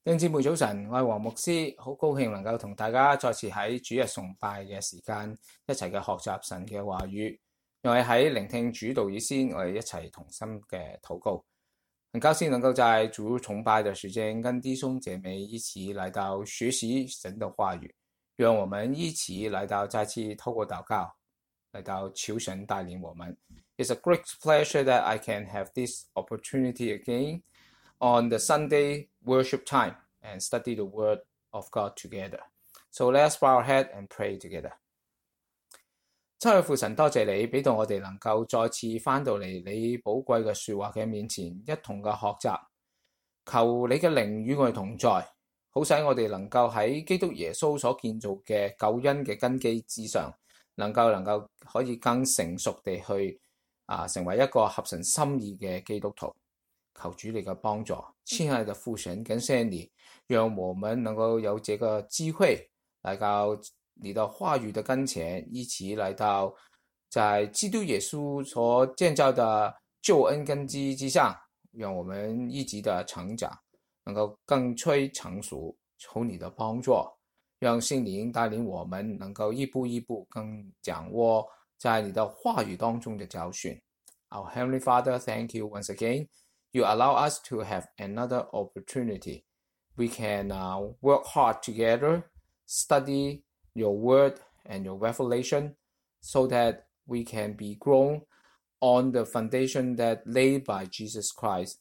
弟兄姊妹早晨，我係黃牧師，好高興能夠同大家再次喺主日崇拜嘅時間一齊嘅學習神嘅話語。又係喺聆聽主道以先，我哋一齊同心嘅禱告。很高興能夠在主日崇拜的時間，跟弟兄姐妹一起來到學習神的話語。讓我們一起來到再次透過禱告，來到求神帶領我們。It's a great pleasure that I can have this opportunity again on the Sunday worship time and study the word of God together. So let's bow our head and pray together. 親愛父神，多謝你俾到我哋能夠再次翻到嚟你寶貴嘅說話嘅面前，一同嘅學習。求你嘅靈與我哋同在，好使我哋能夠喺基督耶穌所建造嘅救恩嘅根基之上，能夠可以更成熟地去成為一個合神心意嘅基督徒。求主你嘅幫助，親愛的父神，感謝你，讓我們能夠有這個機會來到你的話語的跟前，一起來到在基督耶穌所建造的救恩根基之上，讓我們一直的成長，能夠更趨成熟，求你的幫助，讓聖靈帶領我們能夠一步一步更掌握在你的話語當中的教訓。Our Heavenly Father, thank you once again.You allow us to have another opportunity. We can work hard together, study your word and your revelation so that we can be grown on the foundation that laid by Jesus Christ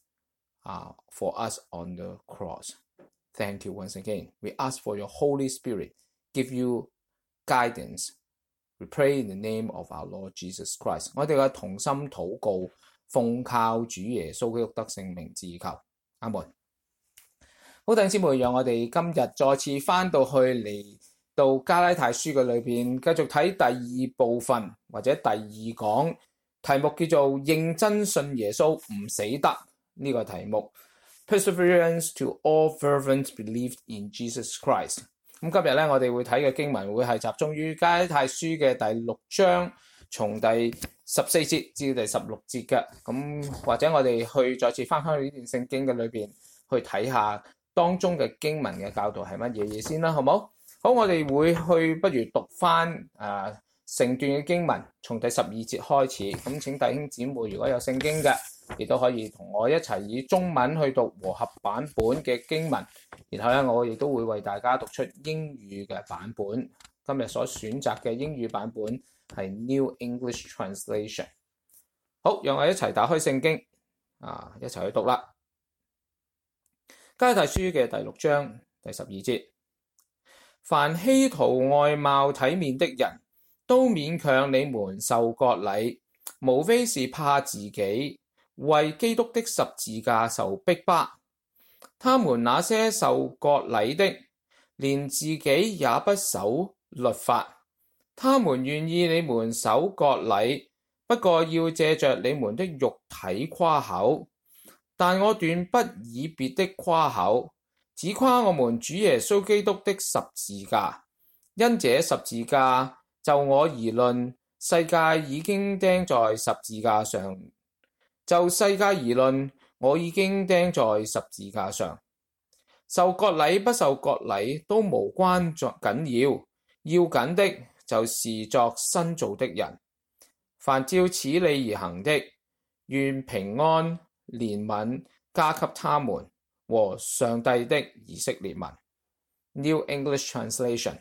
for us on the cross. Thank you once again. We ask for your Holy Spirit, give you guidance. We pray in the name of our Lord Jesus Christ. 我哋嘅同心禱告，奉靠主耶穌基督得聖名自求，阿門。好，弟兄姊妹，讓我哋今日再次翻到去嚟到加拉太書嘅裏邊，繼續睇第二部分或者第二講，題目叫做認真信耶穌唔死得呢個題目 Perseverance to all fervent belief in Jesus Christ。咁今日咧，我哋會睇嘅經文會係集中於加拉太書嘅第6章，從第14節至第16節嘅。咁或者我哋去再次翻返去呢段聖經嘅裏邊，去睇下當中嘅經文嘅教導係乜嘢嘢先啦，好唔好？好，我哋會去不如讀翻成段嘅經文，從第12節開始。咁請弟兄姊妹如果有聖經嘅，亦都可以同我一齊以中文去讀和合版本嘅經文，然後咧我亦都會為大家讀出英語嘅版本。今日所選擇嘅英語版本係 New English Translation。 好，讓我一齊打開聖經一齊去讀啦。加拉太書嘅第6章第12節，凡希圖外貌體面的人，都勉強你們受割禮，無非是怕自己為基督的十字架受逼迫。他們那些受割禮的，連自己也不守律法，他們願意你們守割禮，不過要借着你們的肉體誇口。但我斷不以別的誇口，只誇我們主耶穌基督的十字架。因這十字架，就我而論，世界已經釘在十字架上；就世界而論，我已經釘在十字架上。受割禮不受割禮都無關緊要，要緊的就是作新造的人。凡照此理而行的，願平安憐憫加給他們和上帝的以色列民。New English Translation.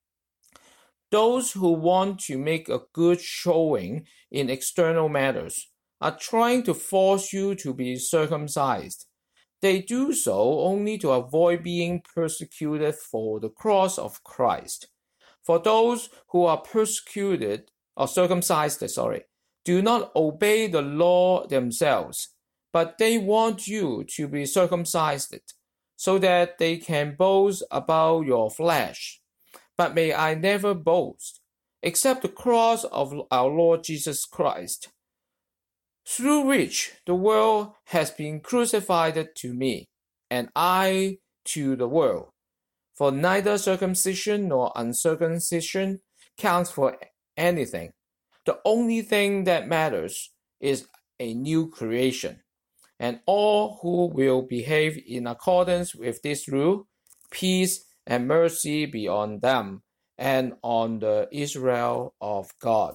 Those who want to make a good showing in external matters are trying to force you to be circumcised. They do so only to avoid being persecuted for the cross of Christ. For those who are circumcised, do not obey the law themselves, but they want you to be circumcised, so that they can boast about your flesh. But may I never boast, except the cross of our Lord Jesus Christ, through which the world has been crucified to me, and I to the world. For neither circumcision nor uncircumcision counts for anything. The only thing that matters is a new creation. and all who will behave in accordance with this rule, peace and mercy be on them and on the Israel of God。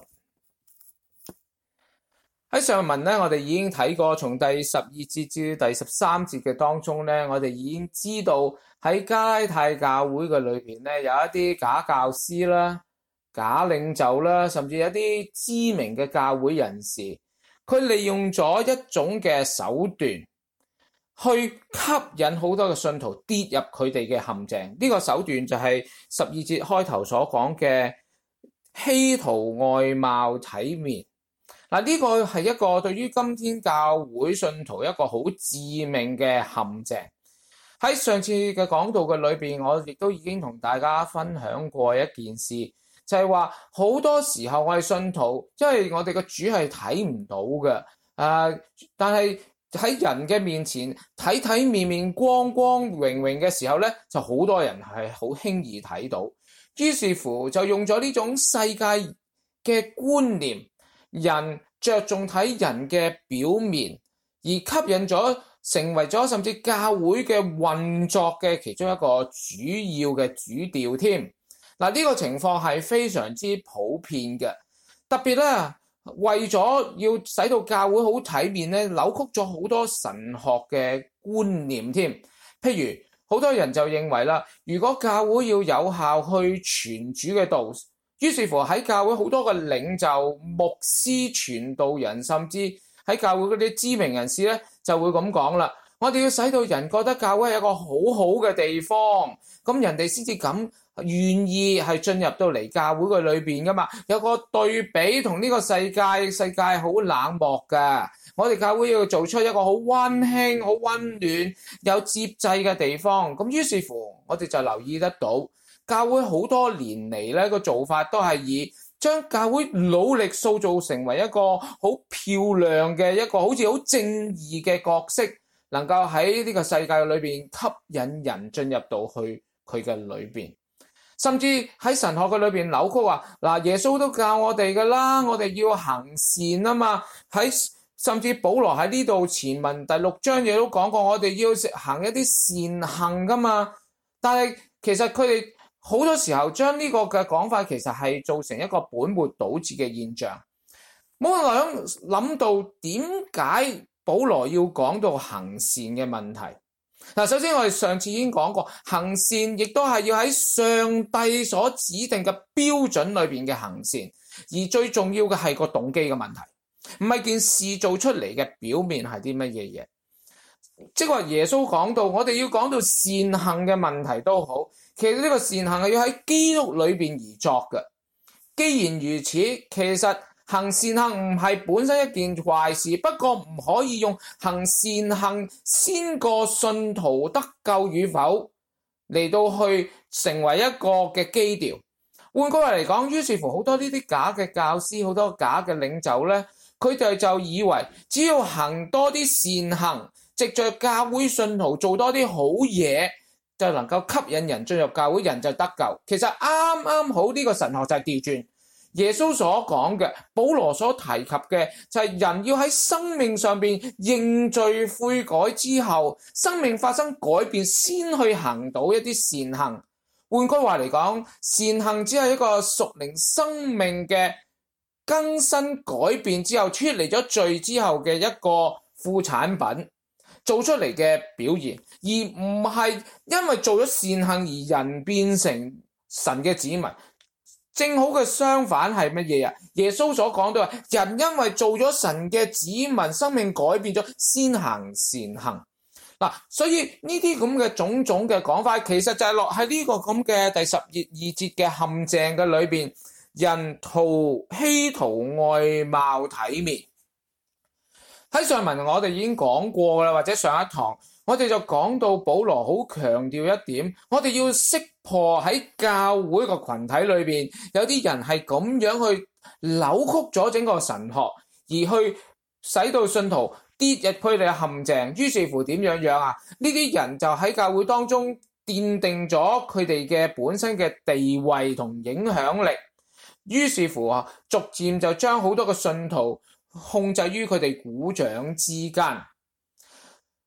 喺上文咧，我哋已經睇過，從第12節至第13節嘅當中咧，我哋已經知道喺加拉太教會嘅裏邊咧，有一啲假教師啦、假領袖啦，甚至一啲知名嘅教會人士，佢利用咗一種嘅手段去吸引好多嘅信徒跌入佢哋嘅陷阱。呢個手段就係12節開頭所講嘅希圖外貌體面。嗱，呢個係一個對於今天教會信徒一個好致命嘅陷阱。喺上次嘅講道嘅裏邊，我亦都已經同大家分享過一件事，就係話好多時候我哋信徒，因為我哋嘅主係睇唔到嘅，但係喺人嘅面前體面面光光榮榮嘅時候咧，就好多人係好輕易睇到，於是乎就用咗呢種世界嘅觀念。人着重睇人嘅表面，而吸引咗成為咗甚至教會嘅運作嘅其中一個主要嘅主調添。嗱，呢個情況係非常之普遍嘅，特別咧為咗要使到教會好體面咧，扭曲咗好多神學嘅觀念添。譬如好多人就認為啦，如果教會要有效去傳主嘅道，於是乎喺教會好多嘅領袖、牧師、傳道人，甚至喺教會嗰啲知名人士咧，就會咁講啦。我哋要使到人覺得教會係一個好好嘅地方，咁人哋先至咁願意係進入到嚟教會嘅裏邊噶嘛。有個對比同呢個世界好冷漠噶。我哋教會要做出一個好溫馨、好溫暖、有接濟嘅地方。咁於是乎，我哋就留意得到。教會好多年嚟咧個做法都係以將教會努力塑造成為一個好漂亮嘅一個好似好正義嘅角色，能夠喺呢個世界裏邊吸引人進入到去佢嘅裏邊，甚至喺神學嘅裏邊扭曲話嗱，耶穌都教我哋噶啦，我哋要行善啊嘛。甚至保羅喺呢度前文第6章亦都講過，我哋要行一啲善行噶嘛。但係其實佢哋好多時候將呢個嘅講法其實係造成一個本末倒置嘅現象。冇人諗到點解保羅要講到行善嘅問題。嗱，首先我哋上次已經講過，行善亦都係要喺上帝所指定嘅標準裏邊嘅行善，而最重要嘅係個動機嘅問題，唔係件事做出嚟嘅表面係啲乜嘢嘢。即係話耶穌講到，我哋要講到善行嘅問題都好，其實呢個善行係要喺基督裏邊而作嘅。既然如此，其實行善行唔係本身一件壞事，不過唔可以用行善行先過信徒得救與否嚟到去成為一個嘅基調。換句話嚟講，於是乎好多呢啲假嘅教師，好多假嘅領袖咧，佢哋就以為只要行多啲善行，藉着教會信徒做多啲好嘢，就能夠吸引人進入教會，人就得救。其實啱啱好呢個神學就係調轉。耶穌所講嘅，保羅所提及嘅就係人要喺生命上邊認罪悔改之後，生命發生改變先去行到一啲善行。換句話嚟講，善行只係一個屬靈生命嘅更新改變之後，脫離咗罪之後嘅一個副產品做出嚟嘅表現，而唔係因為做咗善行而人變成神嘅子民。正好嘅相反係乜嘢啊？耶穌所講到話，人因為做咗神嘅子民，生命改變咗，先行善行。嗱，所以呢啲咁嘅種種嘅講法，其實就係落喺呢個咁嘅第12節嘅陷阱嘅裏邊，人希圖外貌體面。喺上文我哋已經講過啦，或者上一堂我哋就講到保羅好強調一點，我哋要識破喺教會個群體裏邊有啲人係咁樣去扭曲咗整個神學，而去使到信徒跌入佢哋嘅陷阱。於是乎點樣啊？呢啲人就喺教會當中奠定咗佢哋嘅本身嘅地位同影響力，於是乎逐漸就將好多嘅信徒控制於佢哋股掌之間。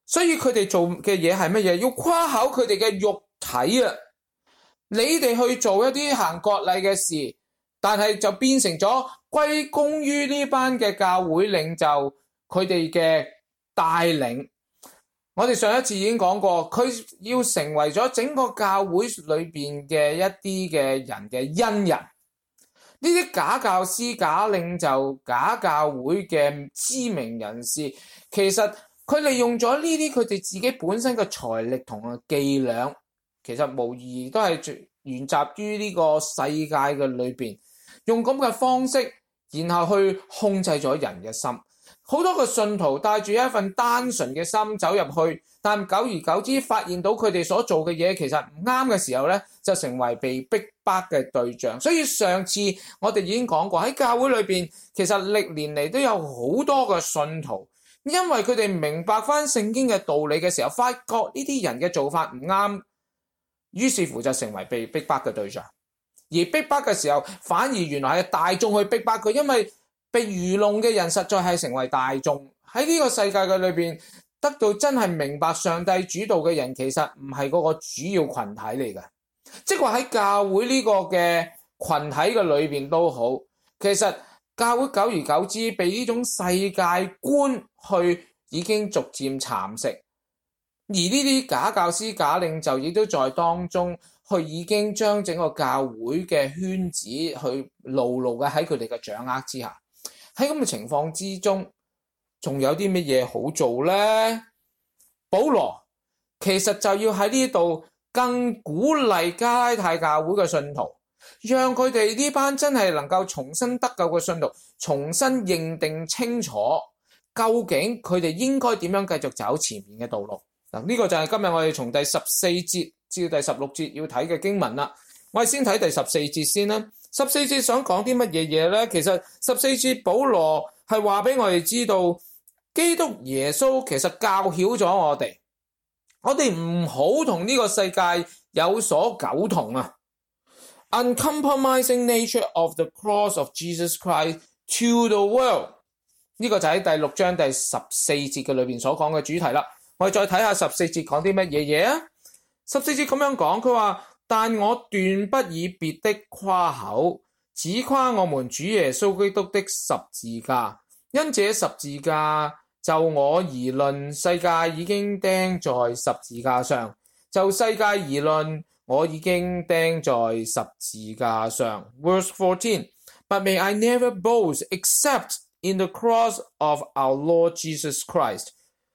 所以佢哋做嘅嘢係乜嘢？要誇口佢哋嘅肉體啊！你哋去做一啲行割禮嘅事，但係就變成咗歸功於呢班嘅教會領袖佢哋嘅帶領。我哋上一次已經講過，佢要成為咗整個教會裏邊嘅一啲嘅人嘅恩人。呢啲假教師、假領袖、假教會嘅知名人士，其實佢利用咗呢啲佢哋自己本身嘅財力同埋伎倆，其實無疑都係源自於呢個世界嘅裏邊，用咁嘅方式，然後去控制咗人嘅心。好多個信徒帶住一份單純嘅心走入去，但久而久之發現到佢哋所做嘅嘢其實唔啱嘅時候咧，就成為被逼迫嘅對象。所以上次我哋已經講過，喺教會裏邊，其實歷年嚟都有好多個信徒，因為佢哋明白翻聖經嘅道理嘅時候，發覺呢啲人嘅做法唔啱，於是乎就成為被逼迫嘅對象。而逼迫嘅時候，反而原來係大眾去逼迫佢，因為被愚弄嘅人實在係成為大眾。喺呢個世界嘅裏邊，得到真係明白上帝主導嘅人，其實唔係嗰個主要群體嚟嘅。即係話喺教會呢個嘅群體嘅裏邊都好，其實教會久而久之被呢種世界觀去已經逐漸蠶食，而呢啲假教師、假領袖亦都在當中去已經將整個教會嘅圈子去牢牢嘅喺佢哋嘅掌握之下。喺咁嘅情況之中，仲有啲乜嘢好做呢？保羅其實就要喺呢度更鼓勵加拉太教會嘅信徒，讓佢哋呢班真係能夠重新得救嘅信徒，重新認定清楚究竟佢哋應該點樣繼續走前面嘅道路。嗱，呢個就係今日我哋從第14節至第16節要睇嘅經文啦。我哋先睇第14節先啦。14節想講啲乜嘢嘢呢？其實14節保羅係話俾我哋知道，基督耶穌其實教曉咗我哋唔好同呢個世界有所苟同啊。Uncompromising nature of the cross of Jesus Christ to the world， 呢個就喺第6章第14節嘅裏邊所講嘅主題啦。我哋再睇下14節講啲乜嘢嘢啊。14節咁樣講，佢話：但我斷不以別的誇口，只誇我們主耶穌基督的十字架。因這十字架就我而論，世界已經釘在十字架上；就世界而論，我已經釘在十字架上。Verse 14. But may I never boast except in the cross of our Lord Jesus Christ,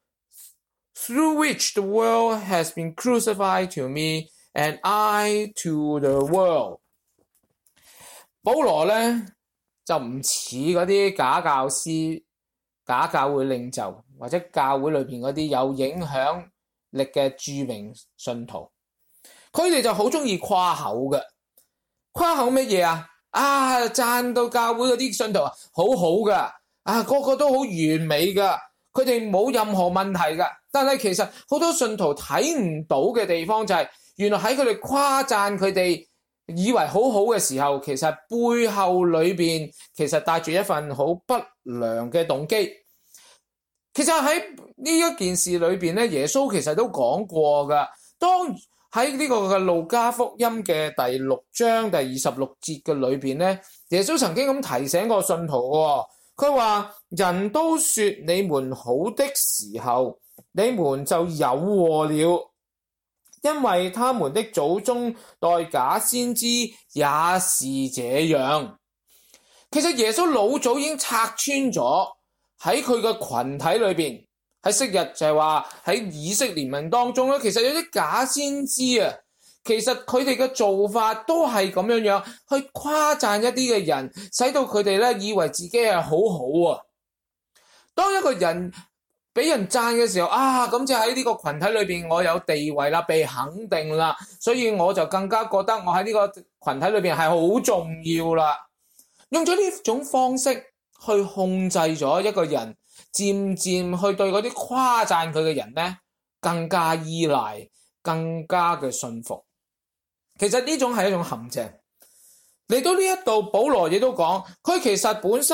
through which the world has been crucified to me, and I to the world。 保羅咧就唔似嗰啲假教師、假教會領袖或者教會裏邊嗰啲有影響力嘅著名信徒，佢哋就好中意誇口嘅。誇口乜嘢啊？讚到教會嗰啲信徒好好噶，個個都好完美噶，佢哋冇任何問題噶。但係其實好多信徒睇唔到嘅地方就係，原來喺佢哋誇讚佢哋以為好好嘅時候，其實背後裏邊其實帶住一份好不良嘅動機。其實喺呢一件事裏邊咧，耶穌其實都講過噶。當喺呢個嘅路加福音嘅第6章第26節嘅裏邊咧，耶穌曾經咁提醒過信徒喎，佢話：人都說你們好的時候，你們就有禍了，因為他們的祖宗代假先知也是這樣。其實耶穌老早已經拆穿咗喺佢嘅群體裏邊，喺昔日就係話喺以色列民當中咧，其實有啲假先知啊，其實佢哋嘅做法都係咁樣樣去誇讚一啲嘅人，使到佢哋咧以為自己係好好啊。當一個人俾人讚嘅時候，咁就喺呢個群體裏邊我有地位啦，被肯定啦，所以我就更加覺得我喺呢個群體裏邊係好重要啦。用咗呢種方式去控制咗一個人，漸漸去對嗰啲誇讚佢嘅人咧更加依賴，更加嘅信服。其實呢種係一種陷阱。嚟到呢一度，保羅亦都講，佢其實本身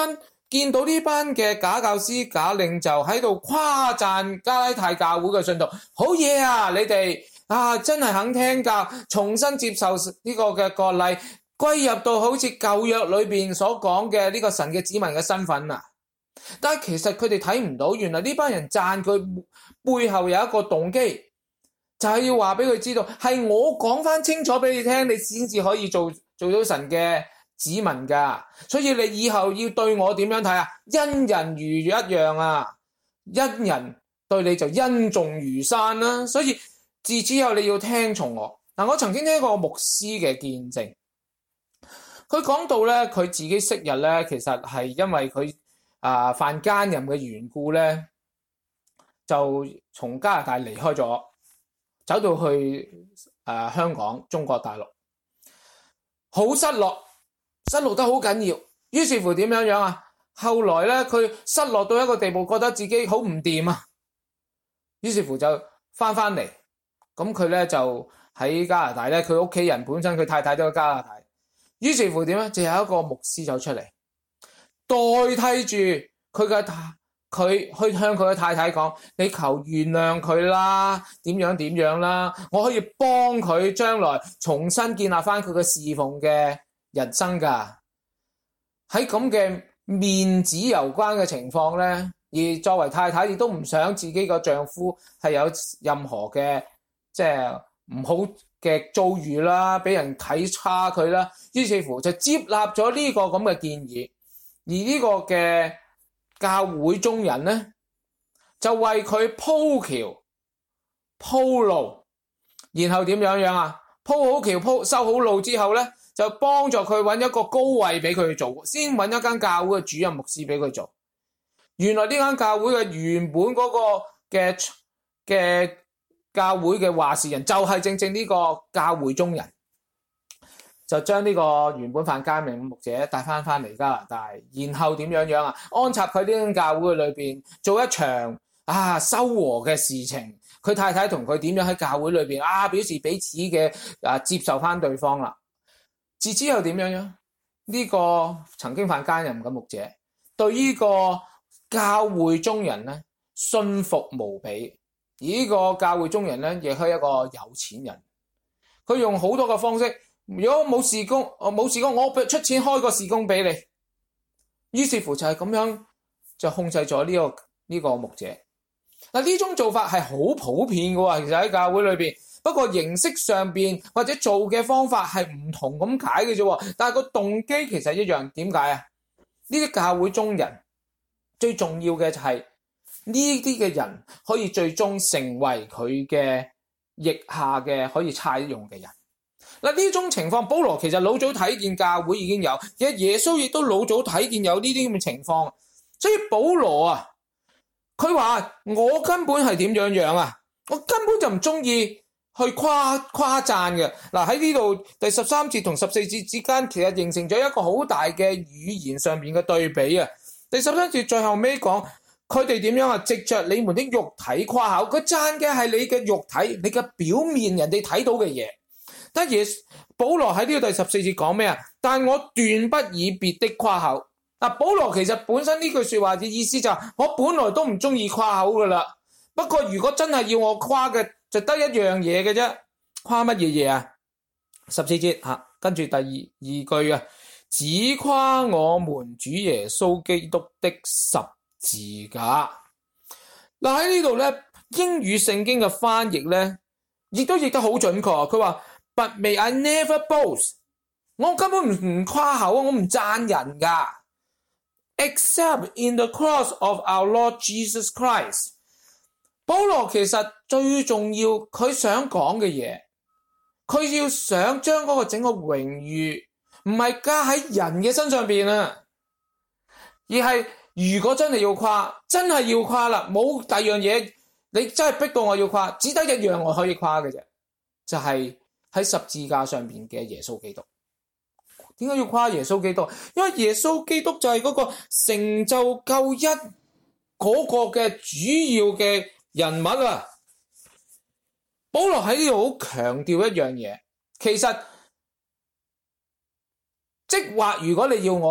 見到呢班嘅假教師、假領袖喺度誇讚加拉太教會嘅信徒，好嘢啊！你哋真係肯聽教，重新接受呢個嘅割禮，歸入到好似舊約裏邊所講嘅呢個神嘅子民嘅身份啊！但係其實佢哋睇唔到，原來呢班人讚佢背後有一個動機，就係要話俾佢知道，係我講翻清楚俾你聽，你先至可以做到神嘅子民噶。所以你以後要對我點樣睇啊？恩人如一樣啊，恩人對你就恩重如山啦。所以自此以後你要聽從我。我曾經聽過牧師嘅見證，佢講到咧，佢自己昔日咧，其實係因為佢犯奸淫嘅緣故咧，就從加拿大離開咗，走到去香港中國大陸，好失落得好緊要。於是乎點樣啊？後來咧，佢失落到一個地步，覺得自己好唔掂啊，於是乎就翻嚟。咁佢咧就喺加拿大咧，佢屋企人本身佢太太都喺加拿大，於是乎點咧，就有一個牧師走出嚟，代替住佢去向佢嘅太太講：你求原諒佢啦，點樣啦，我可以幫佢將來重新建立翻佢嘅侍奉嘅人生噶。喺咁嘅面子有關嘅情況咧，而作為太太亦都唔想自己個丈夫係有任何嘅即係唔好嘅遭遇啦，俾人睇差佢啦，於是乎就接納咗呢個咁嘅建議。而呢個嘅教會中人咧，就為佢鋪橋鋪路，然後點樣啊？鋪好橋修好路之後咧，就幫助佢揾一個高位俾佢去做，先揾一間教會嘅主任牧師俾佢做。原來呢間教會嘅原本嗰個嘅教會嘅話事人就係正呢個教會中人，就將呢個原本犯奸淫嘅牧者帶翻嚟加拿大，然後點樣啊？安插佢呢間教會裏邊做一場修和嘅事情。佢太太同佢點樣喺教會裏邊表示彼此嘅接受翻對方啦。自此又點樣？呢個曾經犯奸淫嘅牧者對呢個教會中人咧信服無比，而呢個教會中人咧亦係一個有錢人，佢用好多嘅方式。如果冇事工，我出錢開個事工俾你。於是乎就係咁樣就控制咗呢個牧者。呢種做法係好普遍嘅喎，其實喺教會裏邊。不過形式上邊或者做嘅方法係唔同咁解嘅啫，但係個動機其實一樣。點解啊？呢啲教會中人最重要嘅就係呢啲嘅人可以最終成為佢嘅役下嘅可以差用嘅人。呢種情況，保羅其實老早睇見教會已經有，其實耶穌亦都老早睇見有呢啲咁嘅情況。所以保羅佢話我根本係點樣啊？我根本就唔中意去誇讚嘅。喺呢度第13節同14節之間，其實形成咗一個好大嘅語言上面嘅對比啊。第13節最後尾講佢哋點樣啊？藉着你們的肉體誇口，佢讚嘅係你嘅肉體，你嘅表面人哋睇到嘅嘢。但係保羅喺呢個第14節講咩啊？但我斷不以別的誇口。保羅其實本身呢句說話嘅意思就係我本來都唔中意誇口噶啦，不過如果真係要我誇嘅，就得一樣嘢嘅啫。誇乜嘢啊？14節跟住第二句啊，只誇我們主耶穌基督的十字架。喺呢度咧，英語聖經嘅翻譯咧，亦都譯得好準確。佢話 But may I never boast， 我根本唔誇口，我唔讚人噶。Except in the cross of our Lord Jesus Christ。 保羅其實最重要，佢想講嘅嘢，佢要想將嗰個整個榮譽唔係加喺人嘅身上邊啊，而係如果真係要誇，真係要誇啦，冇第二樣嘢，你真係逼到我要誇，只得一樣我可以誇嘅啫，就係喺十字架上邊嘅耶穌基督。點解要誇耶穌基督？因為耶穌基督就係嗰個成就救恩嗰個嘅主要嘅人物啊！保羅喺呢度好強調一樣嘢，其實即話如果你要我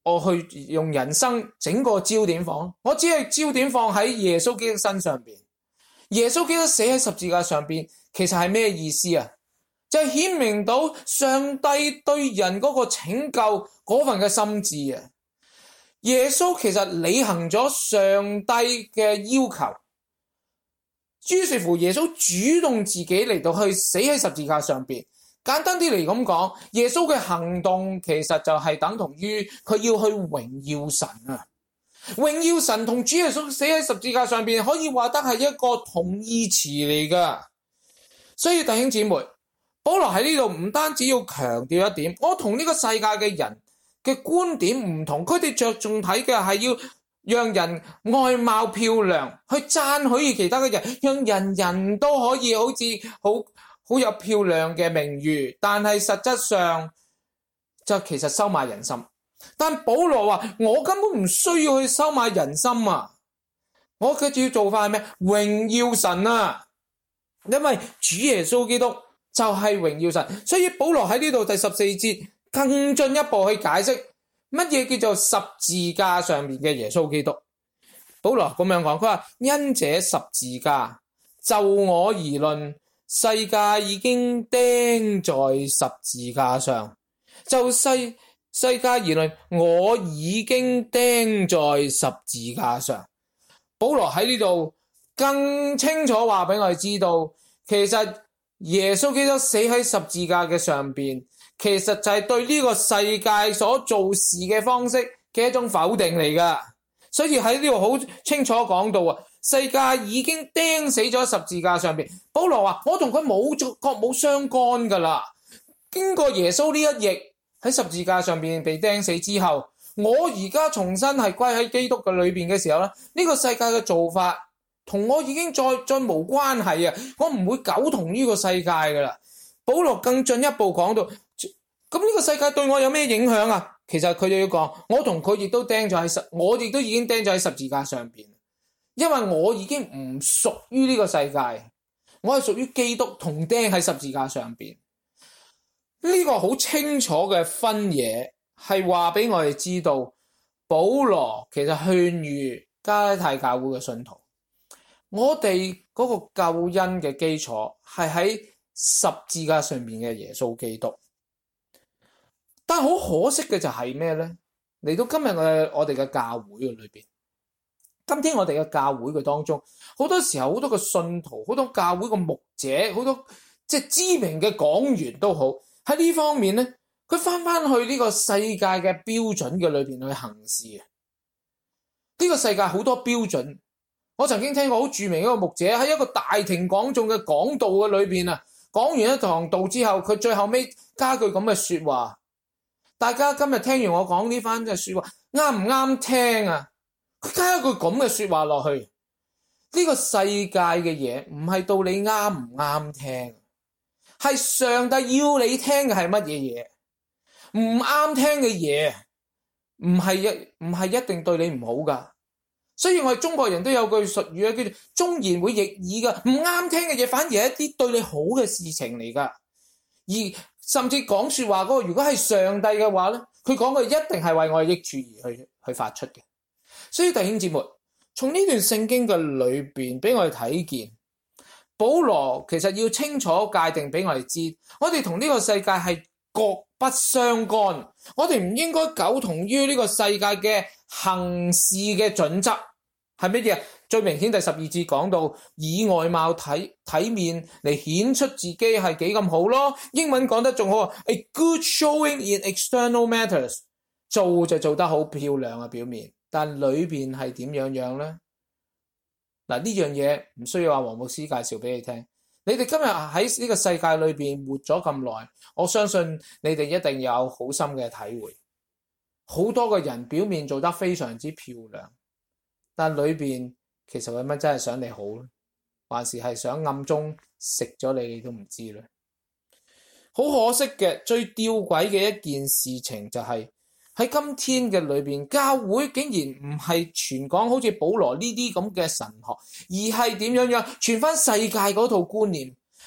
我去用人生整個焦點放，我只係焦點放喺耶穌基督身上邊。耶穌基督死喺十字架上邊，其實係咩意思啊？就係顯明到上帝對人嗰個拯救嗰份嘅心志啊！耶穌其實履行咗上帝嘅要求，於是乎耶穌主動自己嚟到去死喺十字架上邊。簡單啲嚟咁講，耶穌嘅行動其實就係等同於佢要去榮耀神啊！榮耀神同主耶穌死喺十字架上邊，可以話得係一個同義詞嚟噶。所以弟兄姊妹，保羅喺呢度唔單止要強調一點，我同呢個世界嘅人嘅觀點唔同，佢哋着重睇嘅係要讓人外貌漂亮，去讚許其他嘅人，讓人人都可以好似好有漂亮嘅名譽，但係實質上就其實收買人心。但保羅話我根本唔需要去收買人心啊！我嘅主要做法係咩？榮耀神啊！因為主耶穌基督就係榮耀神，所以保羅喺呢度第14節更進一步去解釋乜嘢叫做十字架上面嘅耶穌基督。保羅咁樣講，佢話因這十字架，就我而論，世界已經釘在十字架上，就世界而論，我已經釘在十字架上。保羅喺呢度更清楚話俾我哋知道，其實耶穌基督死喺十字架嘅上邊，其實就係對呢個世界所做事嘅方式嘅一種否定嚟噶。所以喺呢度好清楚講到啊，世界已經釘死咗十字架上邊。保羅話我同佢冇相干噶啦，經過耶穌呢一役喺十字架上邊被釘死之後，我而家重新係歸喺基督嘅裏邊嘅時候咧，呢個世界嘅做法同我已經再無關係啊！我唔會苟同呢個世界噶啦。保羅更進一步講到，咁呢個世界對我有咩影響啊？其實佢就要講，我同佢亦都釘咗喺我亦都已經釘咗喺十字架上邊，因為我已經唔屬於呢個世界，我係屬於基督，同釘喺十字架上邊。呢個好清楚嘅分野係話俾我哋知道，保羅其實勸喻加拉太教會嘅信徒，我哋嗰個救恩嘅基礎係喺十字架上面嘅耶穌基督。但係好可惜嘅就係咩呢？嚟到今日我哋嘅教會嘅裏邊，今天我哋嘅教會嘅當中，好多時候好多個信徒，好多教會嘅牧者，好多即係知名嘅講員都好，喺呢方面咧，佢翻去呢個世界嘅標準嘅裏邊去行事啊！呢個世界好多標準，我曾經聽過好著名一個牧者喺一個大庭廣眾嘅講道嘅裏邊啊，講完一堂道之後，佢最後尾加句咁嘅說話，大家今日聽完我講呢番嘅說話，啱唔啱聽啊？佢加一句咁嘅說話落去，呢個世界嘅嘢唔係到你啱唔啱聽，係上帝要你聽嘅係乜嘢嘢？唔啱聽嘅嘢，唔係一定對你唔好噶。所以我哋中國人都有句術語叫做忠言會逆耳噶，唔啱聽嘅嘢反而係一啲對你好嘅事情嚟噶。而甚至講說話嗰個，如果係上帝嘅話咧，佢講嘅一定係為我哋益處而去發出嘅。所以弟兄姊妹，從呢段聖經嘅裏邊俾我哋睇見，保羅其實要清楚界定俾我哋知，我哋同呢個世界係各不相干，我哋唔應該苟同於呢個世界嘅行事嘅準則係乜嘢？最明顯第12節講到以外貌體面嚟顯出自己係幾咁好咯。英文講得仲好啊 ，a good showing in external matters， 做就做得好漂亮嘅表面，但裏邊係點樣呢？嗱，呢樣嘢唔需要話黃牧師介紹俾你聽。你哋今日喺呢個世界裏邊活咗咁耐，我相信你哋一定有好深嘅體會。好多個人表面做得非常之漂亮，但裏邊其實佢乜真係想你好咧，還是係想暗中食咗你都唔知咧。好可惜嘅，最吊詭嘅一件事情就係喺今天嘅裏邊，教會竟然唔係傳講好似保羅呢啲咁嘅神學，而係點樣傳翻世界嗰套觀念，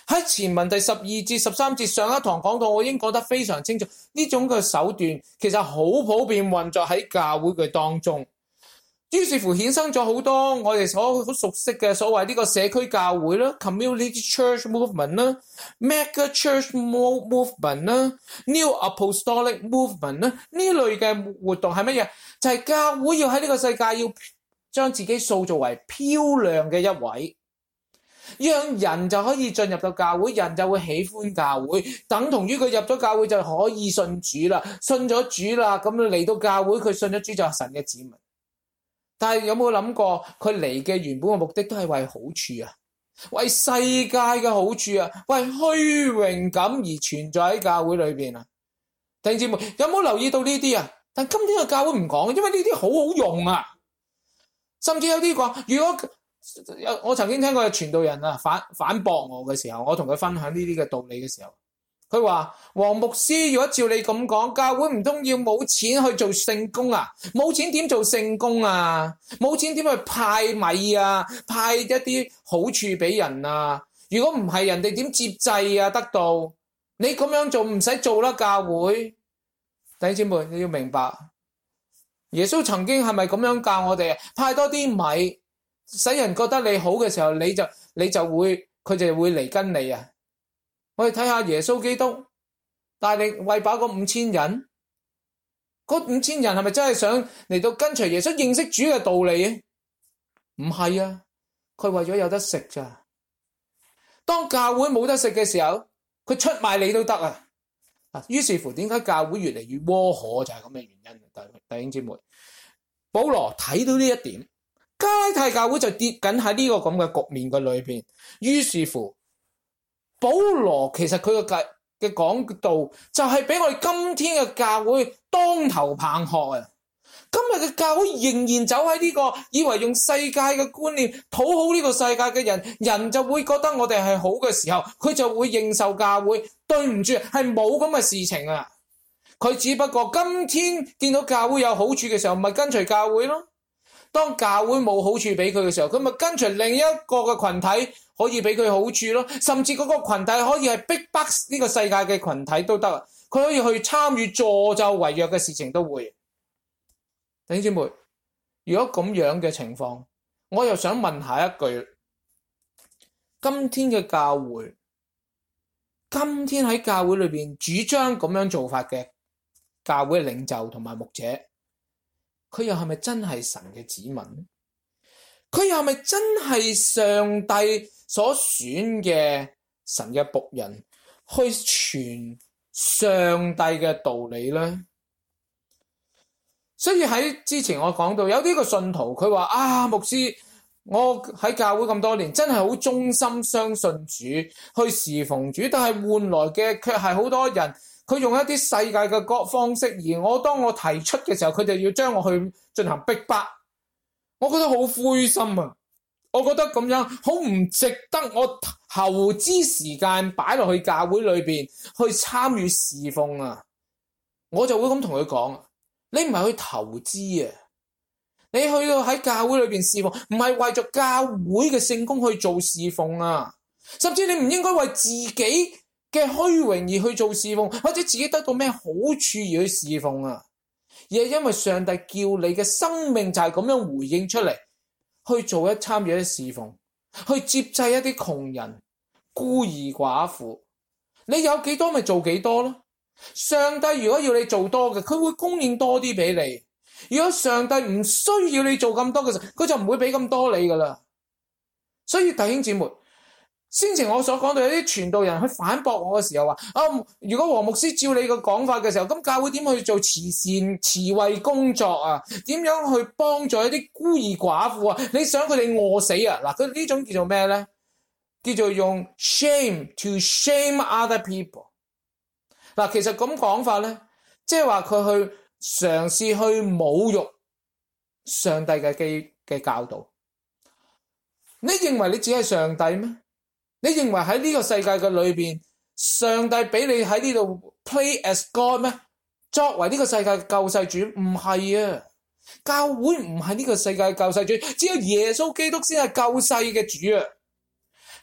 喺前文第12至13節上一堂講到，我已經講得非常清楚，呢種嘅手段其實好普遍運作喺教會嘅當中。於是乎衍生咗好多我哋所好熟悉嘅所謂呢個社區教會啦 ，community church movement 啦 ，mega church movement 啦 ，new apostolic movement 啦，呢類嘅活動係乜嘢？就係教會要喺呢個世界要將自己塑造為漂亮嘅一位，讓人就可以進入到教會，人就會喜歡教會，等同於佢入咗教會就可以信主啦，信咗主啦，咁嚟到教會佢信咗主就係神嘅子民。但係有冇諗過佢嚟嘅原本嘅目的都係為好處啊，為世界嘅好處啊，為虛榮感而存在喺教會裏邊啊？弟兄姊妹有冇留意到呢啲啊？但今天嘅教會唔講，因為呢啲好好用啊，甚至有啲講，如果我曾經聽過有傳道人啊反駁我嘅時候，我同佢分享呢啲嘅道理嘅時候，佢話黃牧師，如果照你咁講，教會唔通要冇錢去做聖工啊？冇錢點做聖工啊？冇錢點去派米啊？派一啲好處俾人啊？如果唔係人哋點接濟啊？得到你咁樣做唔使做啦，教會。弟兄姊妹你要明白，耶穌曾經係咪咁樣教我哋啊？派多啲米，使人覺得你好嘅時候，佢就會嚟跟你啊！我哋睇下耶穌基督帶領餵飽嗰5000人，嗰5000人係咪真係想嚟到跟隨耶穌認識主嘅道理啊？唔係啊，佢為咗有得食咋。當教會冇得食嘅時候，佢出賣你都得啊！於是乎，點解教會越嚟越窩火就係咁嘅原因。弟兄姊妹，保羅睇到呢一點，加拉太教會就跌緊喺呢個咁嘅局面嘅裏邊。於是乎，保羅其實佢嘅講道就係俾我哋今天嘅教會當頭棒喝啊！今日嘅教會仍然走喺呢個以為用世界嘅觀念討好呢個世界嘅人，人就會覺得我哋係好嘅時候，佢就會認受教會。對唔住，係冇咁嘅事情啊！佢只不過今天見到教會有好處嘅時候，咪跟隨教會咯。當教會冇好處俾佢嘅時候，佢咪跟隨另一個嘅群體可以俾佢好處咯。甚至嗰個群體可以係逼迫呢個世界嘅群體都得啊！佢可以去參與助紂為虐嘅事情都會。弟兄姊妹，如果咁樣嘅情況，我又想問下一句：今天嘅教會，今天喺教會裏邊主張咁樣做法嘅教會領袖同埋牧者，佢又係咪真係神嘅子民？佢又係咪真係上帝所選嘅神嘅僕人去傳上帝嘅道理呢？所以喺之前我講到有呢個信徒，佢話牧師，我喺教會咁多年，真係好忠心相信主，去侍奉主，但係換來嘅卻係好多人，佢用一啲世界嘅各方式，而當我提出嘅時候，佢哋要將我去進行逼迫，我覺得好灰心啊！我覺得咁樣好唔值得我投資時間擺落去教會裏邊去參與侍奉啊！我就會咁同佢講，你唔係去投資啊！你去到喺教會裏邊侍奉，唔係為咗教會嘅聖工去做侍奉啊！甚至你唔應該為自己嘅虛榮而去做侍奉，或者自己得到咩好處而去侍奉啊！而係因為上帝叫你嘅生命就係咁樣回應出嚟，去做參與一啲侍奉，去接濟一啲窮人、孤兒寡婦。你有幾多咪做幾多咯？上帝如果要你做多嘅，佢會供應多啲俾你。如果上帝唔需要你做咁多嘅時候，佢就唔會俾咁多你噶啦。所以弟兄姊妹，先前我所講到有啲傳道人去反駁我嘅時候話，如果黃牧師照你個講法嘅時候，咁教會點去做慈善慈惠工作啊？點樣去幫助一啲孤兒寡婦啊？你想佢哋餓死啊？嗱，佢呢種叫做咩咧？叫做用 shame to shame other people。嗱，其實咁講法咧，即係話佢去嘗試去侮辱上帝嘅教導。你認為你只係上帝咩？你認為喺呢個世界嘅裏邊，上帝俾你喺呢度 play as God 咩？作為呢個世界嘅救世主？唔係啊！教會唔係呢個世界嘅救世主，只有耶穌基督先係救世嘅主啊！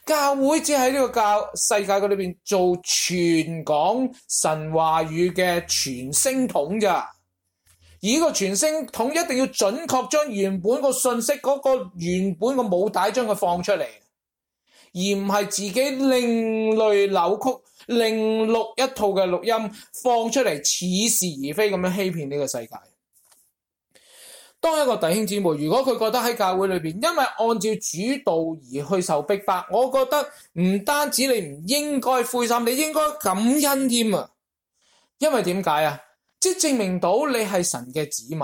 教會只喺呢個世界嘅裏邊做傳講神話語嘅傳聲筒咋，而呢個傳聲筒一定要準確將原本個信息嗰個原本個母帶將佢放出嚟，而唔係自己另類扭曲另錄一套嘅錄音放出嚟，似是而非咁樣欺騙呢個世界。當一個弟兄姊妹，如果佢覺得喺教會裏邊，因為按照主道而去受逼迫，我覺得唔單止你唔應該灰心，你應該感恩添啊！因為點解啊？即係證明到你係神嘅子民。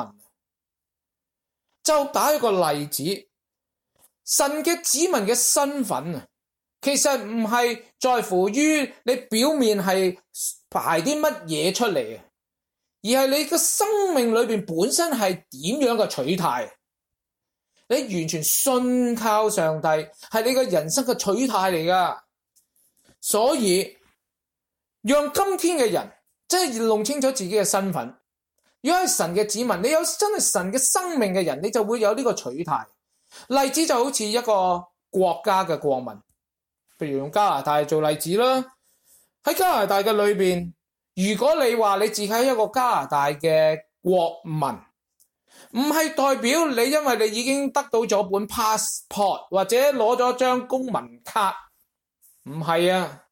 就打一個例子，神嘅子民嘅身份啊，其實唔係在乎於你表面係排啲乜嘢出嚟啊，而係你嘅生命裏邊本身係點樣嘅取態。你完全信靠上帝，係你嘅人生嘅取態嚟噶。所以讓今天嘅人真係要弄清楚自己嘅身份。如果係神嘅子民，你有真係神嘅生命嘅人，你就會有呢個取態。例子就好似一個國家嘅國民，譬如用加拿大做例子啦。喺加拿大嘅裏邊，如果你話你自己係一個加拿大嘅國民，唔係代表你因為你已經得到咗本 passport 或者攞咗張公民卡，唔係啊。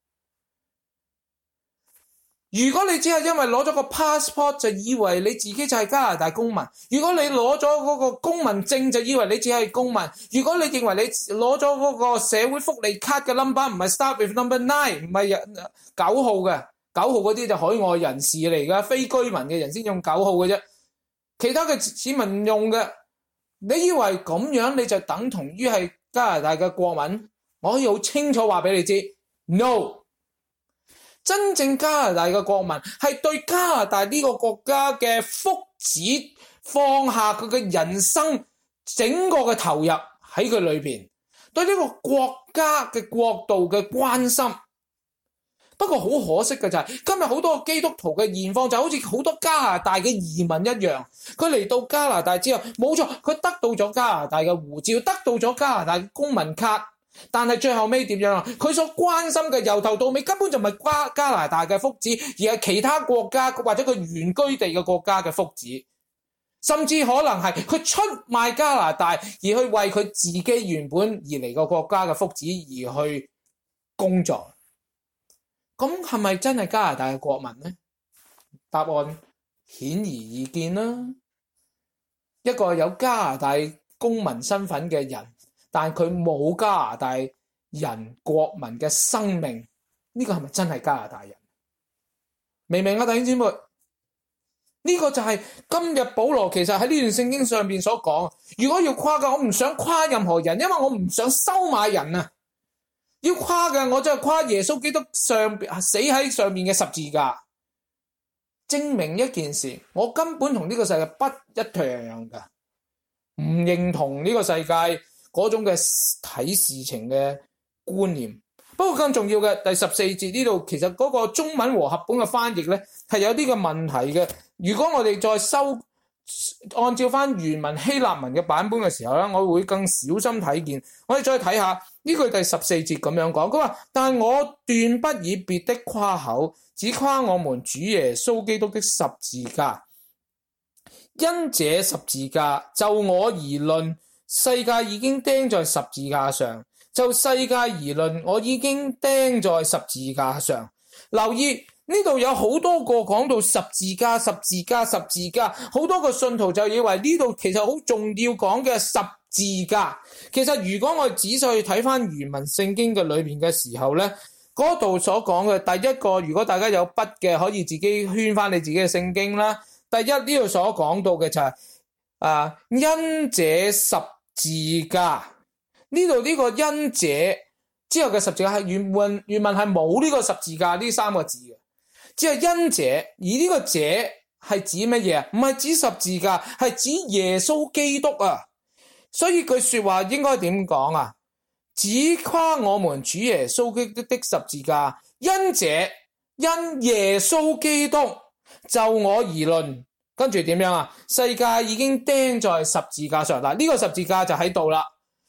如果你只係因為攞咗個 passport 就以為你自己就係加拿大公民，如果你攞咗嗰個公民證就以為你自己係公民，如果你認為你攞咗嗰個社會福利卡嘅 number 唔係 start with number 9，唔係9號嘅，9號嗰啲就海外人士嚟噶，非居民嘅人先用9號嘅啫，其他嘅市民唔用嘅。你以為咁樣你就等同於係加拿大嘅國民？我可以好清楚話俾你知 ，no。真正加拿大嘅國民係對加拿大呢個國家嘅福祉放下佢嘅人生整個嘅投入喺佢裏邊，對呢個國家嘅國度嘅關心。不過好可惜嘅就係今日好多基督徒嘅現況就好似好多加拿大嘅移民一樣，佢嚟到加拿大之後，冇錯，佢得到咗加拿大嘅護照，得到咗加拿大嘅公民卡。但係最後尾點樣啊？佢所關心嘅由頭到尾根本就唔係加拿大嘅福祉，而係其他國家或者佢原居地嘅國家嘅福祉，甚至可能係佢出賣加拿大而去為佢自己原本而嚟個國家嘅福祉而去工作。咁係咪真係加拿大嘅國民呢？答案顯而易見啦。一個有加拿大公民身份嘅人，但佢冇加拿大人國民嘅生命，呢個係咪真係加拿大人？明唔明啊，弟兄姊妹？呢個就係今日保羅其實喺呢段聖經上邊所講。如果要誇嘅，我唔想誇任何人，因為我唔想收買人啊。要誇嘅，我就係誇耶穌基督死喺上面嘅十字架，證明一件事，我根本同呢個世界不一樣噶，唔認同呢個世界嗰種嘅睇事情嘅觀念。不過更重要嘅第14節呢度，其實嗰個中文和合本嘅翻譯咧係有啲嘅問題嘅。如果我哋再按照翻原文希臘文嘅版本嘅時候咧，我會更小心睇見。我哋再睇下呢句第14節咁樣講，佢話：但我斷不以別的誇口，只誇我們主耶穌基督的十字架。因這十字架，就我而論，世界已經釘在十字架上；就世界而論，我已經釘在十字架上。留意呢度有好多個講到十字架、十字架、十字架，好多個信徒就以為呢度其實好重要講嘅十字架。其實如果我哋仔細去睇翻原文聖經嘅裏面嘅時候呢，嗰度所講嘅第一個，如果大家有筆嘅，可以自己圈翻你自己嘅聖經啦。第一，呢度所講到嘅就係因這十字架，呢度呢個因這之後嘅十字架係原文係冇呢個十字架呢三個字嘅，只係因這，而呢個這係指乜嘢啊？唔係指十字架，係指耶穌基督啊。所以句說話應該點講啊？只誇我們主耶穌基督的十字架，因這，因耶穌基督，就我而論，跟住點樣啊？世界已經釘在十字架上。嗱，呢個十字架就喺度啦。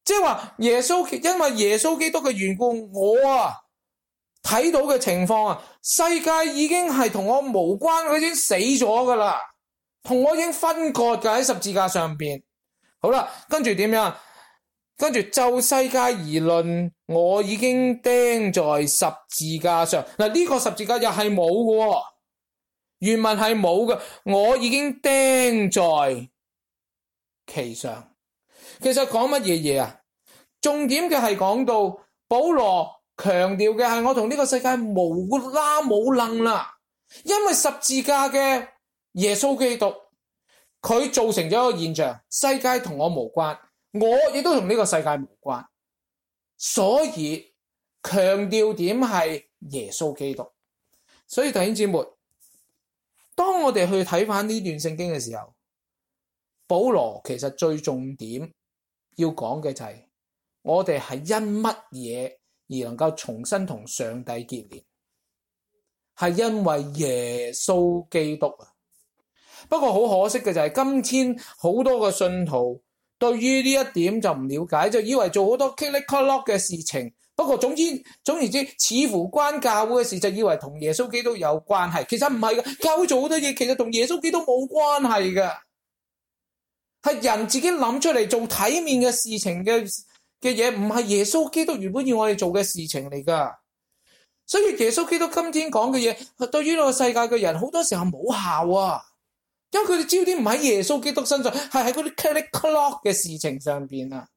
即係話因為耶穌基督嘅緣故，我睇到嘅情況世界已經係同我無關，佢已經死咗噶啦，同我已經分割噶喺十字架上邊。好啦，跟住點樣？跟住就世界而論，我已經釘在十字架上。嗱，呢個十字架又係冇嘅，原文係冇嘅，我已經釘在其上。其實講乜嘢啊？重點嘅係講到保羅強調嘅係我同呢個世界冇啦冇楞啦，因為十字架嘅耶穌基督，佢造成咗一個現象，世界同我無關，我亦都同呢個世界無關，所以強調點係耶穌基督。所以弟兄姊妹，當我哋去睇翻呢段聖經嘅時候，保羅其實最重點要講嘅就係我哋係因乜嘢而能夠重新同上帝結連，係因為耶穌基督啊。不過好可惜嘅就係今天好多嘅信徒對於呢一點就唔了解，就以為做好多 click clock 嘅事情，不過總而之似乎關教會嘅事就以為同耶穌基督有關係，其實唔係嘅。教會做好多嘢其實同耶穌基督冇關係嘅，係人自己諗出嚟做體面嘅事情嘅嘢，唔係耶穌基督原本要我哋做嘅事情嚟噶。所以耶穌基督今天講嘅嘢，對於呢個世界嘅人好多時候冇效啊，因為佢哋焦點唔喺耶穌基督身上，係喺嗰啲 click clock 嘅事情上邊啊。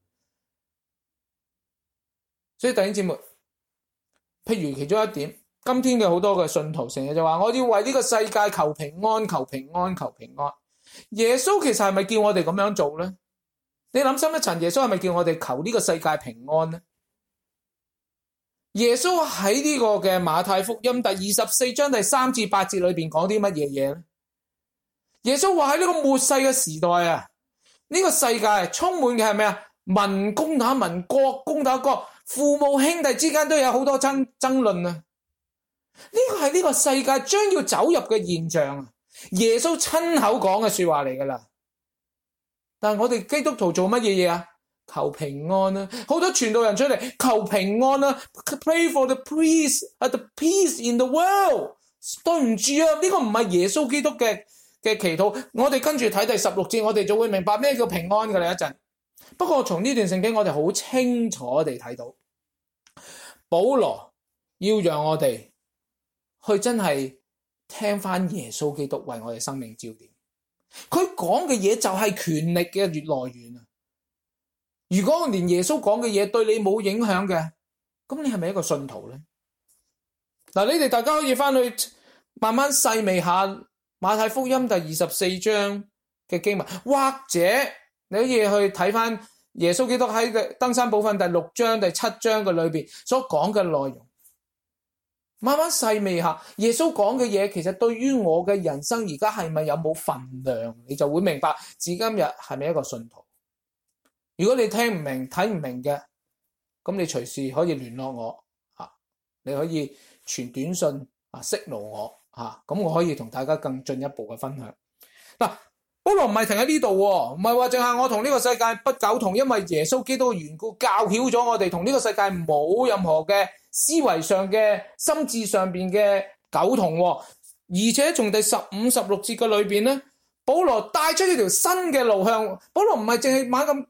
所以弟兄姊妹，譬如其中一點，今天嘅好多嘅信徒成日就話我要為呢個世界求平安，求平安，求平安。耶穌其實係咪叫我哋咁樣做呢？你諗深一層，耶穌係咪叫我哋求呢個世界平安呢？耶穌喺呢個嘅馬太福音第24章第3至8節裏邊講啲乜嘢嘢呢？耶穌話喺呢個末世嘅時代啊，呢個世界充滿嘅係咩啊？民攻打民，國攻打國，父母兄弟之間都有好多爭論啊！呢個係呢個世界將要走入嘅現象啊！耶穌親口講嘅說話嚟噶啦。但係我哋基督徒做乜嘢啊？求平安啊！好多傳道人出嚟求平安啊 ，Pray for the peace in the world。對唔住啊，呢個唔係耶穌基督嘅祈禱。我哋跟住睇第16節，我哋就會明白咩叫平安噶啦一陣。不過從呢段聖經，我哋好清楚地睇到，保羅要讓我哋去真係聽翻耶穌基督為我哋生命焦點。佢講嘅嘢就係權力嘅來源啊！如果連耶穌講嘅嘢對你冇影響嘅，咁你係咪一個信徒咧？嗱，你哋大家可以翻去慢慢細味下馬太福音第24章嘅經文，或者你可以去睇翻耶穌基督喺登山寶訓第6章第7章嘅裏邊所講嘅內容，慢慢細味下耶穌講嘅嘢，其實對於我嘅人生而家係咪有冇分量，你就會明白至今日係咪一個信徒。如果你聽唔明睇唔明嘅，咁你隨時可以聯絡我，你可以傳短信signal我，咁我可以同大家更進一步嘅分享。嗱，保羅唔係停喺呢度，唔係話淨係我同呢個世界不苟同，因為耶穌基督嘅緣故教曉咗我哋同呢個世界冇任何嘅思維上嘅心智上邊嘅苟同，而且從第15、16節嘅裏邊咧，保羅帶出一條新嘅路向。保羅唔係淨係猛咁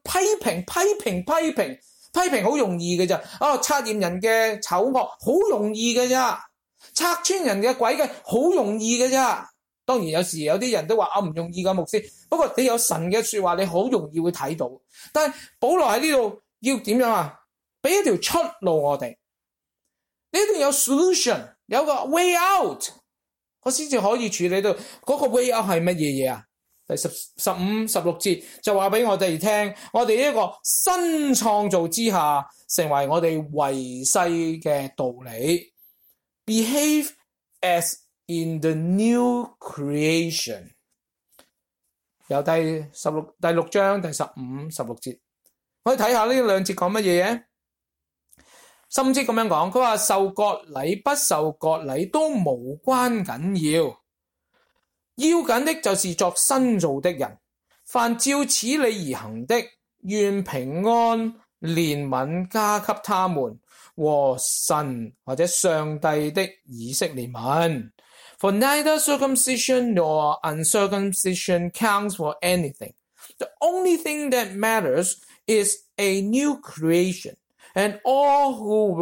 批評好容易嘅咋，測驗人嘅醜惡好容易嘅咋，拆穿人嘅詭計好容易嘅咋。當然有時有啲人都話唔容易嘅牧師，不過你有神嘅說話，你好容易會睇到。但係保羅喺呢度要點樣啊？俾一條出路我哋，你一定有 solution， 有個 way out， 我先至可以處理到嗰個 way out 係乜嘢啊？第15、16節就話俾我哋聽，我哋一個新創造之下，成為我哋為世嘅道理。Behave as in the new creation。由第6章第15、16節，可以睇下呢兩節講乜嘢嘅。甚至咁樣講，佢話受割禮不受割禮都無關緊要。要緊的就是作新造的人，凡照此理而行的，願平安憐憫加給他們和神或者上帝的以色列民。For neither circumcision nor uncircumcision counts for anything. The only thing that matters is a new creation, and all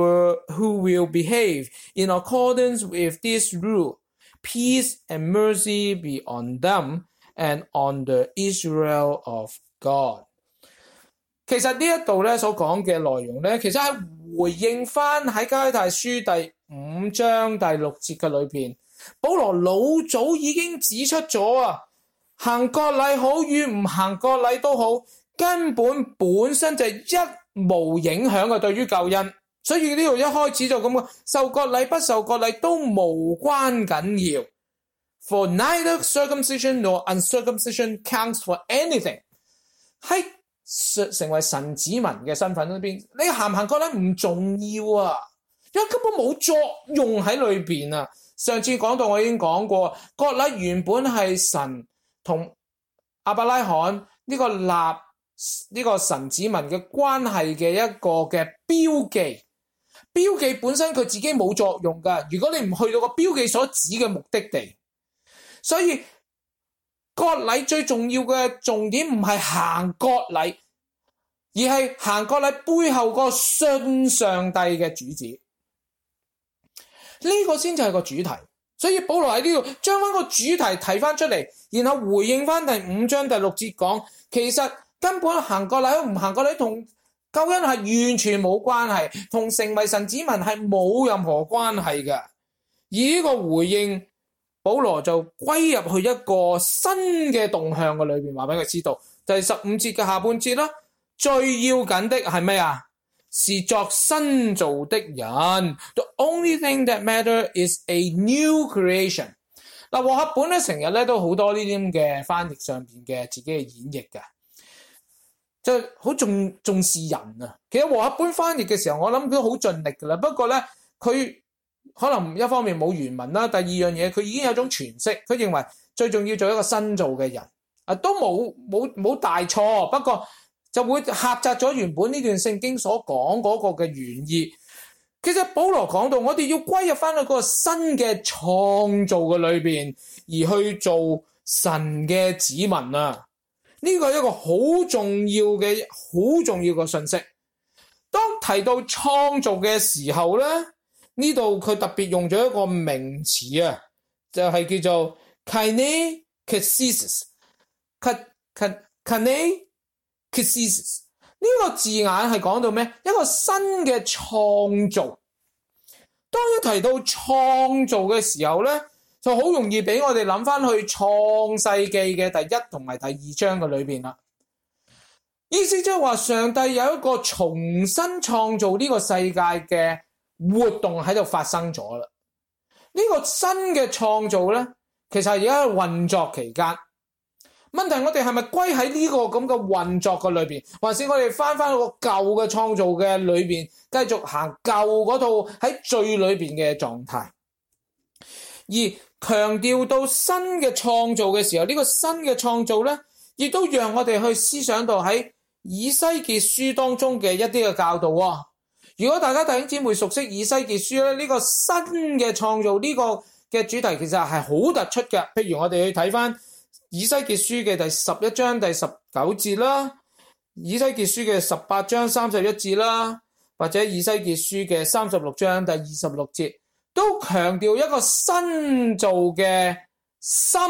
who will behave in accordance with this rule, peace and mercy be on them and on the Israel of God. 其實呢一度咧所講嘅內容咧，其實係回應翻喺加拉太書第5章第6節嘅裏邊，保羅老早已經指出咗啊，行割禮好與唔行割禮都好，根本身就一無影響嘅對於救恩。所以呢度一開始就咁講，受割禮不受割禮都無關緊要。For neither circumcision nor uncircumcision counts for anything. 喺成為神子民嘅身份裏邊，你行唔行割禮唔重要啊，因為根本冇作用喺裏邊啊。上次講到我已經講過，割禮原本係神同亞伯拉罕呢個神子民嘅關係嘅一個嘅標記。標記本身佢自己冇作用噶，如果你唔去到個標記所指嘅目的地，所以割禮最重要嘅重點唔係行割禮，而係行割禮背後個信上帝嘅主旨。呢個先就係個主題，所以保羅喺呢度將翻個主題提翻出嚟，然後回應翻第5章第6節講，其實根本行割禮唔行割禮同救恩係完全冇關係，同成為神子民係冇任何關係嘅。而呢個回應，保羅就歸入去一個新嘅動向嘅裏邊，話俾佢知道，就係15節嘅下半節啦。最要緊的係咩啊？是作新造的人。The only thing that matters is a new creation。嗱，和合本咧成日咧都好多呢啲咁嘅翻譯上邊嘅自己嘅演繹嘅，就好重視人啊。其實和合本翻譯嘅時候，我諗佢好盡力噶啦。不過咧，佢可能一方面冇原文啦，第二樣嘢佢已經有種詮釋，佢認為最重要做一個新造嘅人啊，都冇大錯，不過就會狹窄咗原本呢段聖經所講嗰個嘅原意。其實保羅講到我哋要歸入翻去嗰個新嘅創造嘅裏邊，而去做神嘅子民啊！呢個係一個好重要嘅信息。當提到創造嘅時候咧，呢度佢特別用咗一個名詞啊，就係叫做 kanekesis。kanekesis 呢個字眼係講到咩？一個新嘅創造。當一提到創造嘅時候咧，就好容易俾我哋諗翻去創世記嘅第1同埋第2章嘅裏邊啦。意思即係話上帝有一個重新創造呢個世界嘅活動喺度發生咗啦。呢個新嘅創造咧，其實係而家運作期間。問題我哋係咪歸喺呢個咁嘅運作嘅裏邊，還是我哋翻個舊嘅創造嘅裏邊，繼續行舊嗰套喺罪裏邊嘅狀態？而強調到新嘅創造嘅時候，呢個新嘅創造咧，亦都讓我哋去思想到喺以西結書當中嘅一啲嘅教導啊。如果大家弟兄姊妹熟悉以西結書咧，呢個新嘅創造呢個嘅主題其實係好突出嘅。譬如我哋去睇翻以西結書嘅第11章第19節啦，以西結書嘅18章31節啦，或者以西結書嘅36章第26節，都強調一個新造嘅心、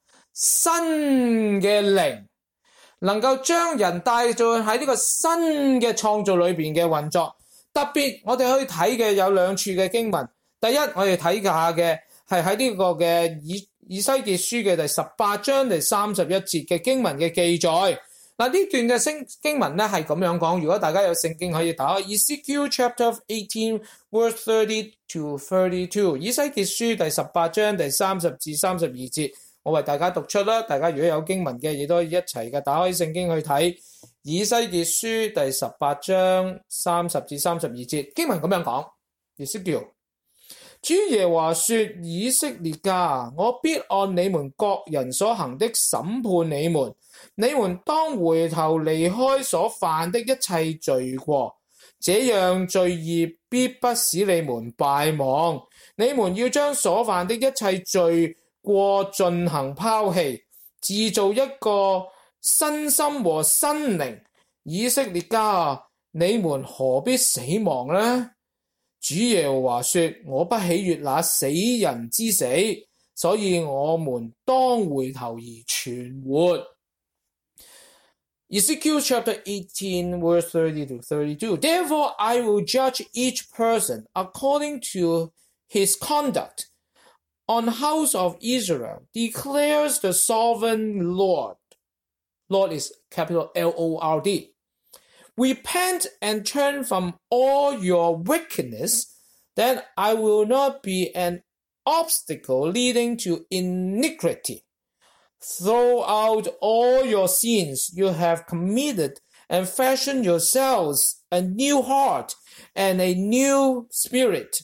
新嘅靈，能夠將人帶進喺呢個新嘅創造裏邊嘅運作。特別我哋可以睇嘅有2處嘅經文。第一，我哋睇下嘅係喺呢個嘅以西結書嘅第18章第31節嘅經文嘅記載。嗱，呢段嘅經文咧係咁樣講，如果大家有聖經可以打開 Ezekiel chapter 18 verse 30 to 32， 以西結書第18章第30至32節，我為大家讀出啦。大家如果有經文嘅，亦都可以一齊嘅打開聖經去睇以西結書第18章30至32節。經文咁樣講 Ezekiel， 主耶和華說：以色列家，我必按你們各人所行的審判你們。你們當回頭離開所犯的一切罪過，這樣罪孽必不使你們敗亡。你們要將所犯的一切罪過進行拋棄，自造一個新心和新靈。以色列家，你們何必死亡呢？主耶和華說：我不喜悅那死人之死，所以我們當回頭而存活。Ezekiel chapter 18 verse 30 to 32. Therefore I will judge each person according to his conduct. On house of Israel, declares the sovereign Lord. Lord is capital L-O-R-D. Repent and turn from all your wickedness, then I will not be an obstacle leading to iniquity. Throw out all your sins you have committed and fashion yourselves a new heart and a new spirit.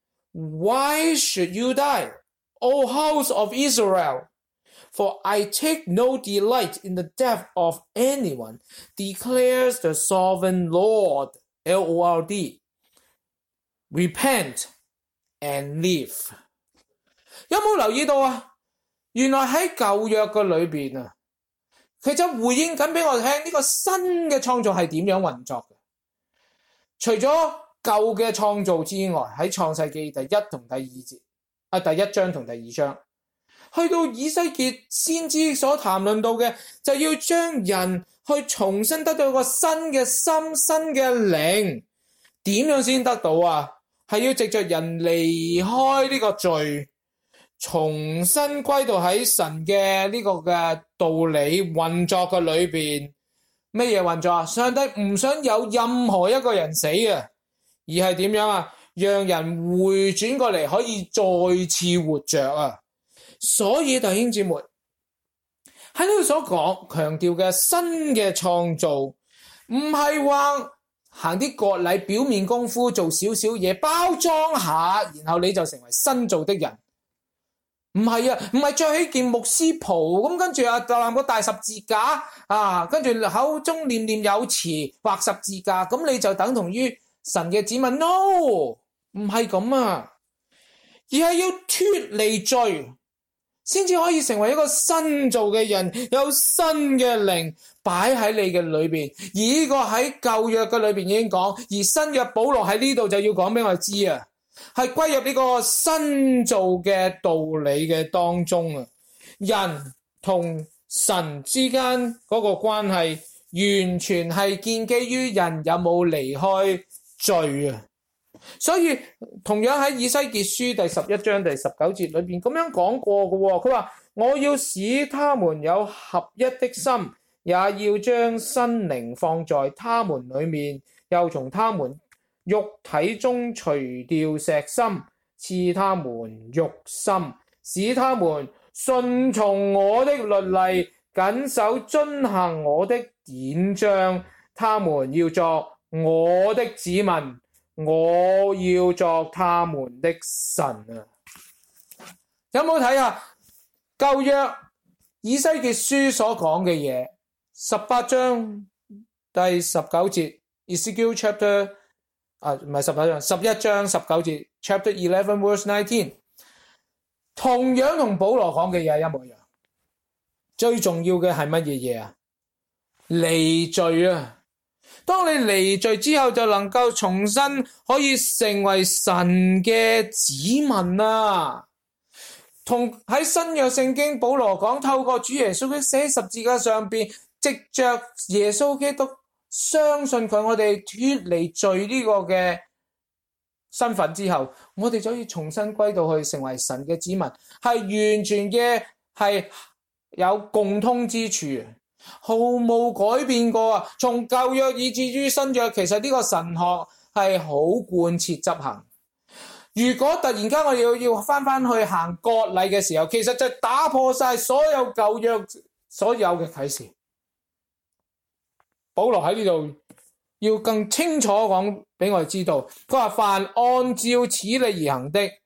Why should you die, O house of Israel? For I take no delight in the death of anyone, declares the sovereign Lord, L-O-R-D. Repent and live. 有冇留意到啊？原來喺舊約嘅裏邊啊，佢就回應緊俾我哋聽呢個新嘅創造係點樣運作嘅。除咗舊嘅創造之外，喺創世記第一同第二節第一章同第二章。去到以西結先知所談論到嘅，就要將人去重新得到一個新嘅心、新嘅靈。點樣先得到啊？係要藉着人離開呢個罪，重新歸到喺神嘅呢個嘅道理運作嘅裏邊。咩嘢運作啊？上帝唔想有任何一個人死嘅，而係點樣啊？讓人回轉過嚟可以再次活着啊！所以弟兄姊妹喺呢度所講強調嘅新嘅創造，唔係話行啲割禮表面功夫，做少少嘢包裝下，然後你就成為新造的人。唔係啊，唔係着起件牧師袍，咁跟住啊就攬個大十字架啊，跟住口中念念有詞畫十字架，咁你就等同於神嘅子民。 No， 唔係咁啊，而係要脫離罪，先至可以成為一個新造嘅人，有新嘅靈擺喺你嘅裏邊。而呢個喺舊約嘅裏邊已經講，而新約保羅喺呢度就要講俾我哋知啊，係歸入呢個新造嘅道理嘅當中啊。人同神之間嗰個關係完全係建基於人有冇離開罪啊。所以同樣喺以西結書第11章第19節裏邊咁樣講過嘅，佢話我要使他們有合一的心，也要將新靈放在他們裏面，又從他們肉體中除掉石心，賜他們肉心，使他們順從我的律例，謹守遵行我的典章，他們要作我的子民，我要作他們的神啊！有冇睇啊？舊約以西結書所講嘅嘢，18章第19節 Ezekiel chapter 唔係18章11章19節 chapter 11 verse 19， 同樣同保羅講嘅嘢一模一樣。最重要嘅係乜嘢嘢啊？離罪啊！當你離罪之後，就能夠重新可以成為神嘅子民啊！同喺新約聖經保羅講，透過主耶穌基督死喺十字架上邊，藉着耶穌基督相信佢，我哋脫離罪呢個嘅身份之後，我哋就可以重新歸到去成為神嘅子民，係完全嘅係有共通之處，毫無改變過啊！從舊約以至於新約，其實呢個神學係好貫徹執行。如果突然間我哋要翻去行割禮嘅時候，其實就打破晒所有舊約所有嘅啟示。保羅喺呢度要更清楚講俾我哋知道，佢話凡按照此理而行的，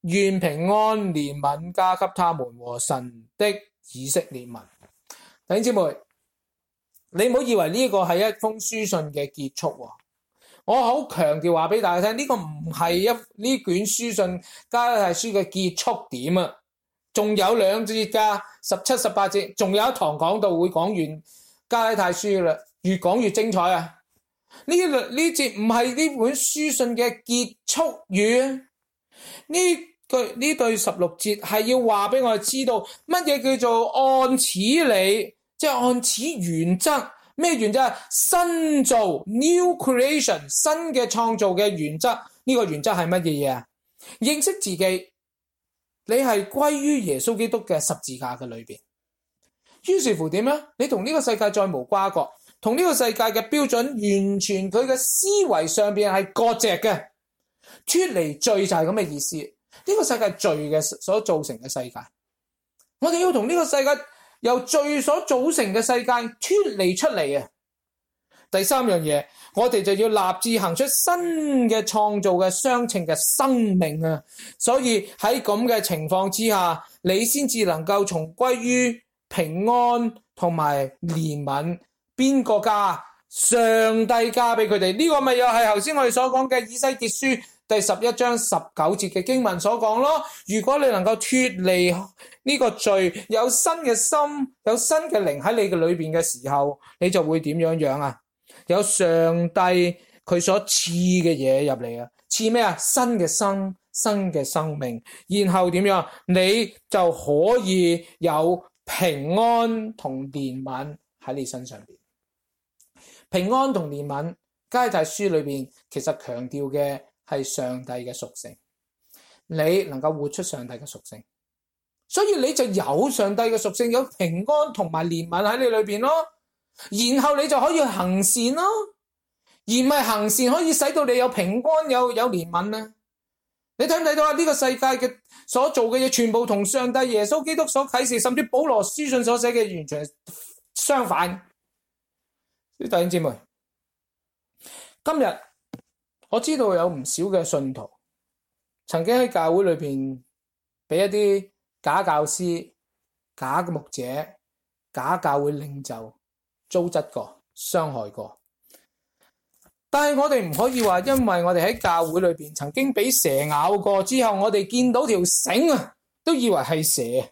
願平安憐憫加給他們和神的以色列民。弟兄姊妹，你唔好以為呢個係一封書信嘅結束喎。我好強調話俾大家聽，呢個唔係呢卷書信加拉太書嘅結束點啊，仲有2節噶，17、18節，仲有一堂講道會講完加拉太書啦，越講越精彩啊！呢節唔係呢本書信嘅結束語，呢對16節係要話俾我哋知道乜嘢叫做按此理，即係按此原則。咩原則啊？新造 new creation 新嘅創造嘅原則。呢個原則係乜嘢嘢啊？認識自己，你係歸於耶穌基督嘅十字架嘅裏邊。於是乎點咧？你同呢個世界再無瓜葛，同呢個世界嘅標準完全佢嘅思維上邊係割席嘅，脫離罪就係咁嘅意思。呢個世界罪嘅所造成嘅世界，我哋要同呢個世界由罪所組成嘅世界脫離出嚟啊！第三樣嘢，我哋就要立志行出新嘅創造嘅相稱嘅生命啊！所以喺咁嘅情況之下，你先至能夠重歸於平安同埋憐憫。邊個加？上帝加俾佢哋。呢個咪又係頭先我哋所講嘅以西結書第11章19節嘅經文所講咯。如果你能夠脫離呢個罪，有新嘅心，有新嘅靈喺你嘅裏邊嘅時候，你就會點樣啊？有上帝佢所賜嘅嘢入嚟啊！賜咩啊？新嘅新嘅生命，然後點樣？你就可以有平安同憐憫喺你身上邊。平安同憐憫，加拉太書裏邊其實強調嘅係上帝嘅屬性，你能夠活出上帝嘅屬性，所以你就有上帝嘅屬性，有平安同埋憐憫喺你裏邊咯，然後你就可以行善咯，而唔係行善可以使到你有平安有憐憫啊！你睇唔睇到啊？呢個世界嘅所做嘅嘢，全部同上帝耶穌基督所啟示，甚至保羅書信所寫嘅完全係相反。弟兄姊妹，今日我知道有唔少嘅信徒曾經喺教會裏邊俾一啲假教師、假嘅牧者、假教會領袖糟質過、傷害過。但係我哋唔可以話，因為我哋喺教會裏邊曾經俾蛇咬過之後，我哋見到條繩啊，都以為係蛇。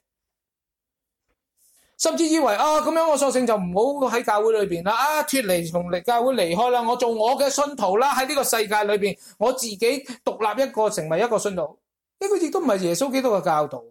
甚至以為咁樣我索性就唔好喺教會裏邊啦，脫離從教會離開啦，我做我嘅信徒啦，喺呢個世界裏邊我自己獨立一個成為一個信徒，呢個亦都唔係耶穌基督嘅教導。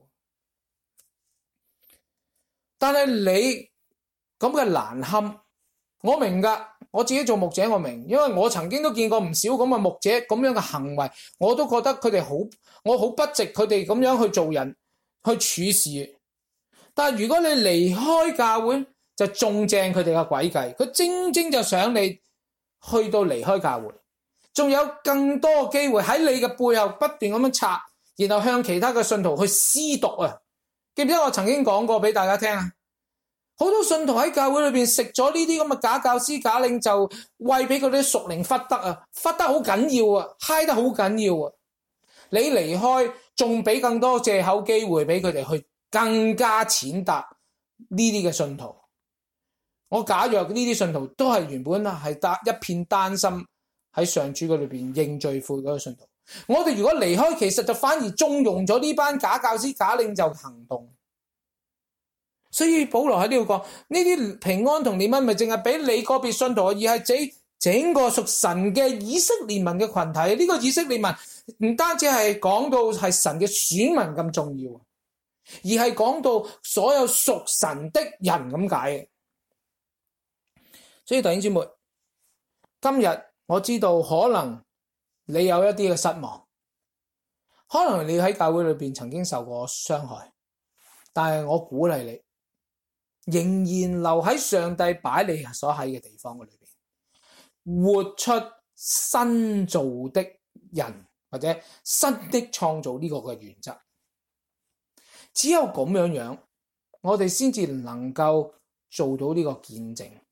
但係你咁嘅難堪，我明噶，我自己做牧者我明，因為我曾經都見過唔少咁嘅牧者咁樣嘅行為，我都覺得佢哋我好不值佢哋咁樣去做人去處事。但係如果你離開教會，就中正佢哋嘅詭計，佢正正就想你去到離開教會，仲有更多機會喺你嘅背後不斷咁樣插，然後向其他嘅信徒去施毒啊！記唔記得我曾經講過俾大家聽啊？好多信徒喺教會裏邊食咗呢啲咁嘅假教師、假領袖餵俾佢啲屬靈忽得啊，忽得好緊要啊，嗨得好緊要啊！你離開，仲俾更多借口機會俾佢哋去更加踐踏呢啲嘅信徒。我假若呢啲信徒都係原本係一片丹心喺上主嗰裏邊認罪悔嗰個信徒，我哋如果離開，其實就反而縱容咗呢班假教師、假領袖行動。所以保羅喺呢度講，呢啲平安同憐憫咪淨係俾你個別信徒，而係整個屬神嘅以色列民嘅群體。呢個以色列民唔單止係講到係神嘅選民咁重要，而係講到所有屬神的人咁解。所以弟兄姊妹，今日我知道可能你有一啲嘅失望，可能你喺教會裏邊曾經受過傷害，但係我鼓勵你仍然留喺上帝擺你所喺嘅地方嘅裏邊，活出新造的人或者新的創造呢個嘅原則。只有咁樣，我哋先至能夠做到呢個見證。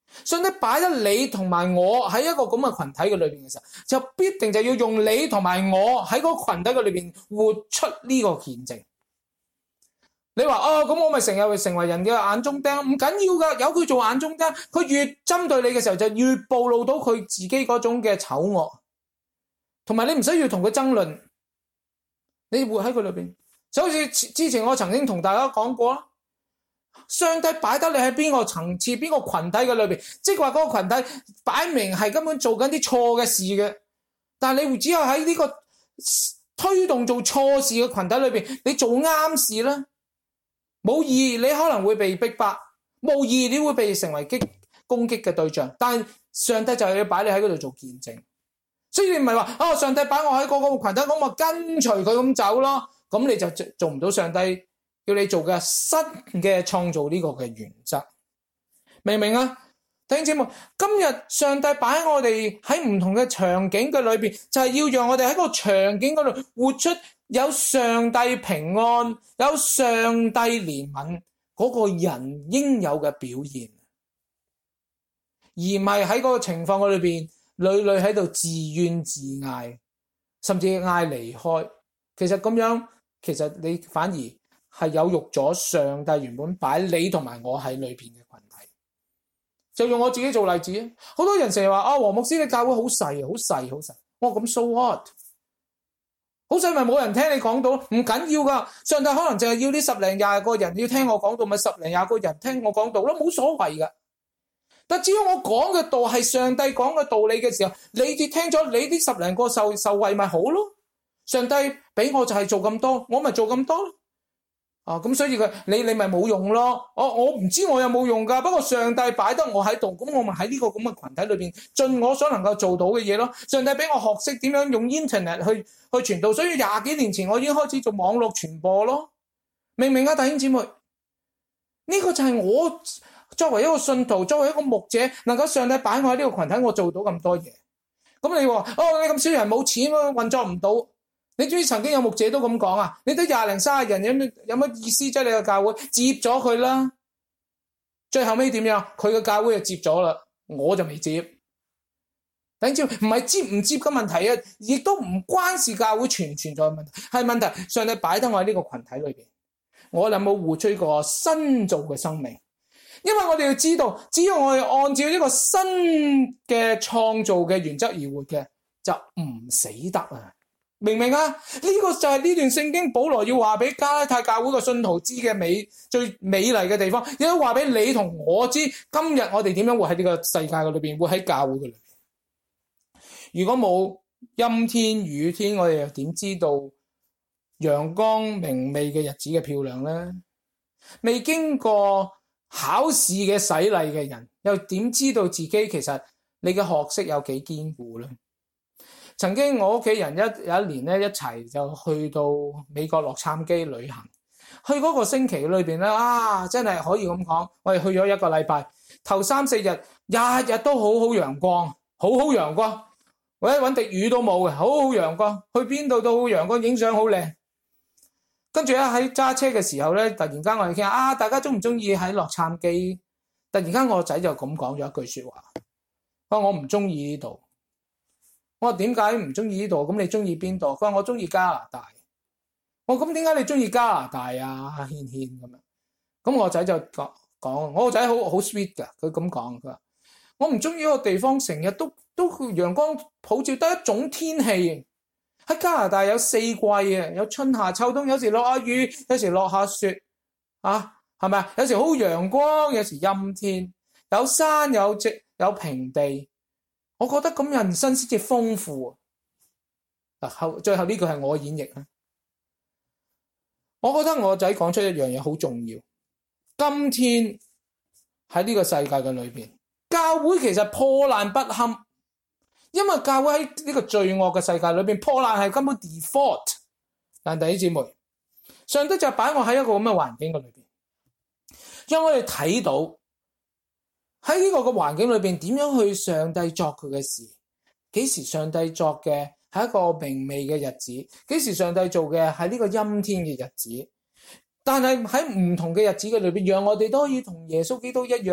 上帝擺得你同埋我喺一個咁嘅群體嘅裏邊嘅時候，就必定就要用你同埋我喺嗰個群體嘅裏邊活出呢個見證。你話咁我咪成日會成為人嘅眼中釘，唔緊要噶，由佢做眼中釘，佢越針對你嘅時候，就越暴露到佢自己嗰種嘅醜惡，同埋你唔需要同佢爭論，你活喺佢裏邊，就好似之前我曾經同大家講過啦，上帝擺得你喺邊個層次、邊個群體嘅裏邊，即係話嗰個群體擺明係根本做緊啲錯嘅事嘅，但係你只有喺呢個推動做錯事嘅群體裏邊，你做啱事啦。冇意義，你可能會被逼迫；冇意義，你會被成為攻擊嘅對象。但係上帝就係要擺你喺嗰度做見證，所以你唔係話上帝擺我喺嗰個群體，咁我跟隨佢咁走咯，咁你就做唔到上帝叫你做嘅新嘅創造呢個嘅原則，明唔明啊？弟兄姊妹，今日上帝擺我哋喺唔同嘅場景嘅裏邊，就係要讓我哋喺個場景嗰度活出有上帝平安、有上帝憐憫嗰個人應有嘅表現，而唔係喺嗰個情況裏邊屢屢喺度自怨自艾，甚至嗌離開。其實咁樣，其實你反而係有辱咗上帝原本擺你同埋我喺裏邊嘅群體。就用我自己做例子啊！好多人成日話黃牧師你教會好細，好細，好細。我話咁 so what？好細咪冇人聽你講到，唔緊要噶。上帝可能淨係要呢10零20個人要聽我講到，咪10零20個人聽我講到咯，冇所謂噶。但只要我講嘅道係上帝講嘅道理嘅時候，你哋聽咗，你啲10零個受惠咪好咯。上帝俾我就係做咁多，我咪做咁多咯。咁所以你咪冇用咯。我唔知我有冇用噶，不過上帝擺得我喺度，咁我咪喺呢個咁嘅群體裏邊盡我所能夠做到嘅嘢咯。上帝俾我學識點樣用 internet 去傳道，所以20幾年前我已經開始做網絡傳播咯。明唔明啊，弟兄姊妹？呢個就係我作為一個信徒，作為一個牧者，能夠上帝擺我喺呢個群體，我做到咁多嘢。咁你話你咁少人冇錢運作唔到。你知唔知曾經有牧者都咁講啊？你得20零30人有乜意思啫？你個教會接咗佢啦，最後尾點樣？佢個教會就接咗啦，我就未接。等住唔係接唔接嘅問題啊，亦都唔關事教會存唔存在嘅問題，係問題上帝擺得我喺呢個群體裏邊，我有冇活出一個新造嘅生命？因為我哋要知道，只要我哋按照呢個新嘅創造嘅原則而活嘅，就唔死得啊！明唔明啊？呢個就係呢段聖經保羅要話俾加拉太教會嘅信徒知嘅最美麗嘅地方，亦都話俾你同我知，今日我哋點樣活喺呢個世界嘅裏邊，活喺教會嘅裏邊。如果冇陰天雨天，我哋又點知道陽光明媚嘅日子嘅漂亮呢？未經過考試嘅洗禮嘅人，又點知道自己其實你嘅學識有幾堅固呢？曾經我屋企人有一年咧，一齊就去到美國洛杉磯旅行，去嗰個星期裏邊咧，真係可以咁講，我哋去咗1個禮拜，頭3、4日日日都好陽光，好陽光，我一搵滴雨都冇嘅，好陽光，去邊度都好陽光，影相好靚。跟住咧喺揸車嘅時候咧，突然間我哋傾大家中唔中意喺洛杉磯？突然間我個仔就咁講咗一句說話，我唔中意呢度。我話點解唔中意呢度？咁你中意邊度？佢話我中意加拿大。我咁點解你中意加拿大啊？軒咁樣。咁我個仔就講，我個仔好 sweet 噶，佢咁講，佢話我唔中意呢個地方，成日都陽光普照，得一種天氣。喺加拿大有4季啊，有春夏秋冬，有時落下雨，有時落下雪，係咪啊？有時好陽光，有時陰天，有山有直有平地。我覺得咁人生先至豐富。最後呢個係我演繹啦。我覺得我仔講出一樣嘢好重要。今天喺呢個世界嘅裏邊，教會其實破爛不堪，因為教會喺呢個罪惡嘅世界裏邊，破爛係根本 default。但弟兄姊妹，上帝就擺我喺一個咁嘅環境嘅裏邊，讓我哋睇到。喺呢個嘅環境裏邊，點樣去上帝作佢嘅事？幾時上帝作嘅係一個明媚嘅日子？幾時上帝做嘅係呢個陰天嘅日子？但係喺唔同嘅日子嘅裏邊，讓我哋都可以同耶穌基督一樣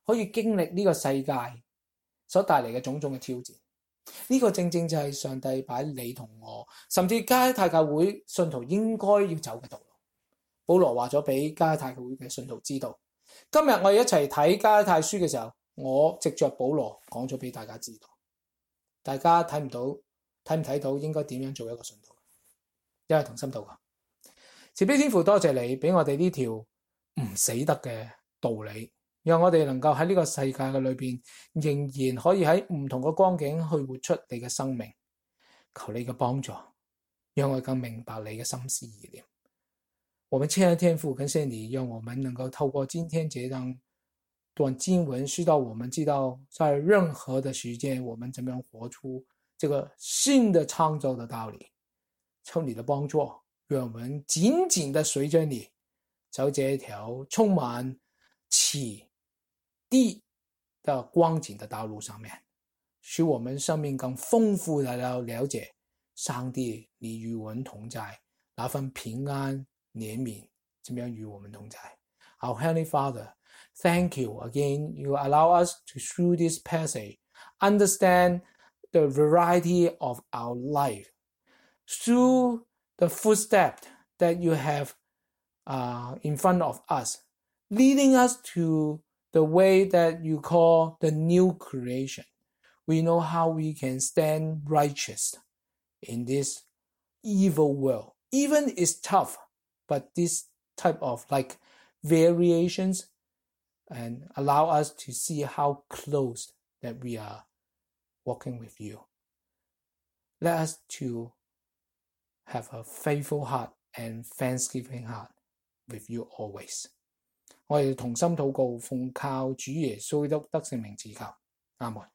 可以經歷呢個世界所帶嚟嘅種種嘅挑戰。呢個正正就係上帝擺你同我，甚至加拉太教會信徒應該要走嘅道路。保羅話咗俾加拉太教會嘅信徒知道。今日我哋一齊睇加拉太書嘅時候，我藉着保羅講咗俾大家知道。大家睇唔睇到應該點樣做一個信徒？一係同心禱告。慈悲天父，多謝你俾我哋呢條唔死得嘅道理，讓我哋能夠喺呢個世界嘅裏邊，仍然可以喺唔同嘅光景去活出你嘅生命。求你嘅幫助，讓我更明白你嘅心思意念。我們親愛的天父，感謝你，讓我們能夠透過今天這段經文，使到我們知道在任何的時間，我們怎樣活出這個新的創造的道理。求你的幫助，讓我們緊緊的隨着你走這條充滿啟迪的光景的道路上面，使我們生命更豐富地了解上帝你與我們同在，那份平安憐憫怎麼樣與我們同在。Our Heavenly Father, thank you again. You allow us to, through this passage, understand the variety of our life. Through the footsteps that you have in front of us, leading us to the way that you call the new creation. We know how we can stand righteous in this evil world. Even it's tough, but this type of like variations and allow us to see how close that we are walking with you. Let us to have a faithful heart and thanksgiving heart with you always. 我哋同心禱告，奉靠主耶穌基督得勝名祈求，阿門。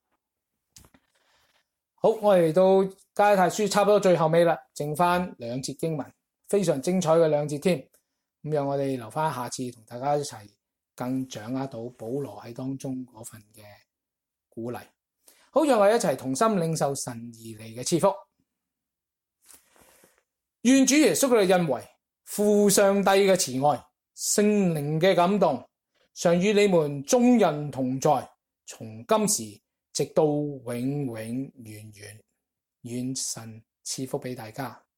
好，我哋到加拉太書差不多最後尾啦，剩翻兩節經文，非常精彩嘅兩節添。咁讓我哋留翻下次同大家一齊更掌握到保羅喺當中嗰份嘅鼓勵。好，讓我哋一齊同心領受神而嚟嘅賜福。願主耶穌嘅恩惠、父上帝嘅慈愛、聖靈嘅感動，常與你們眾人同在，從今時直到永永遠遠。願神賜福俾大家。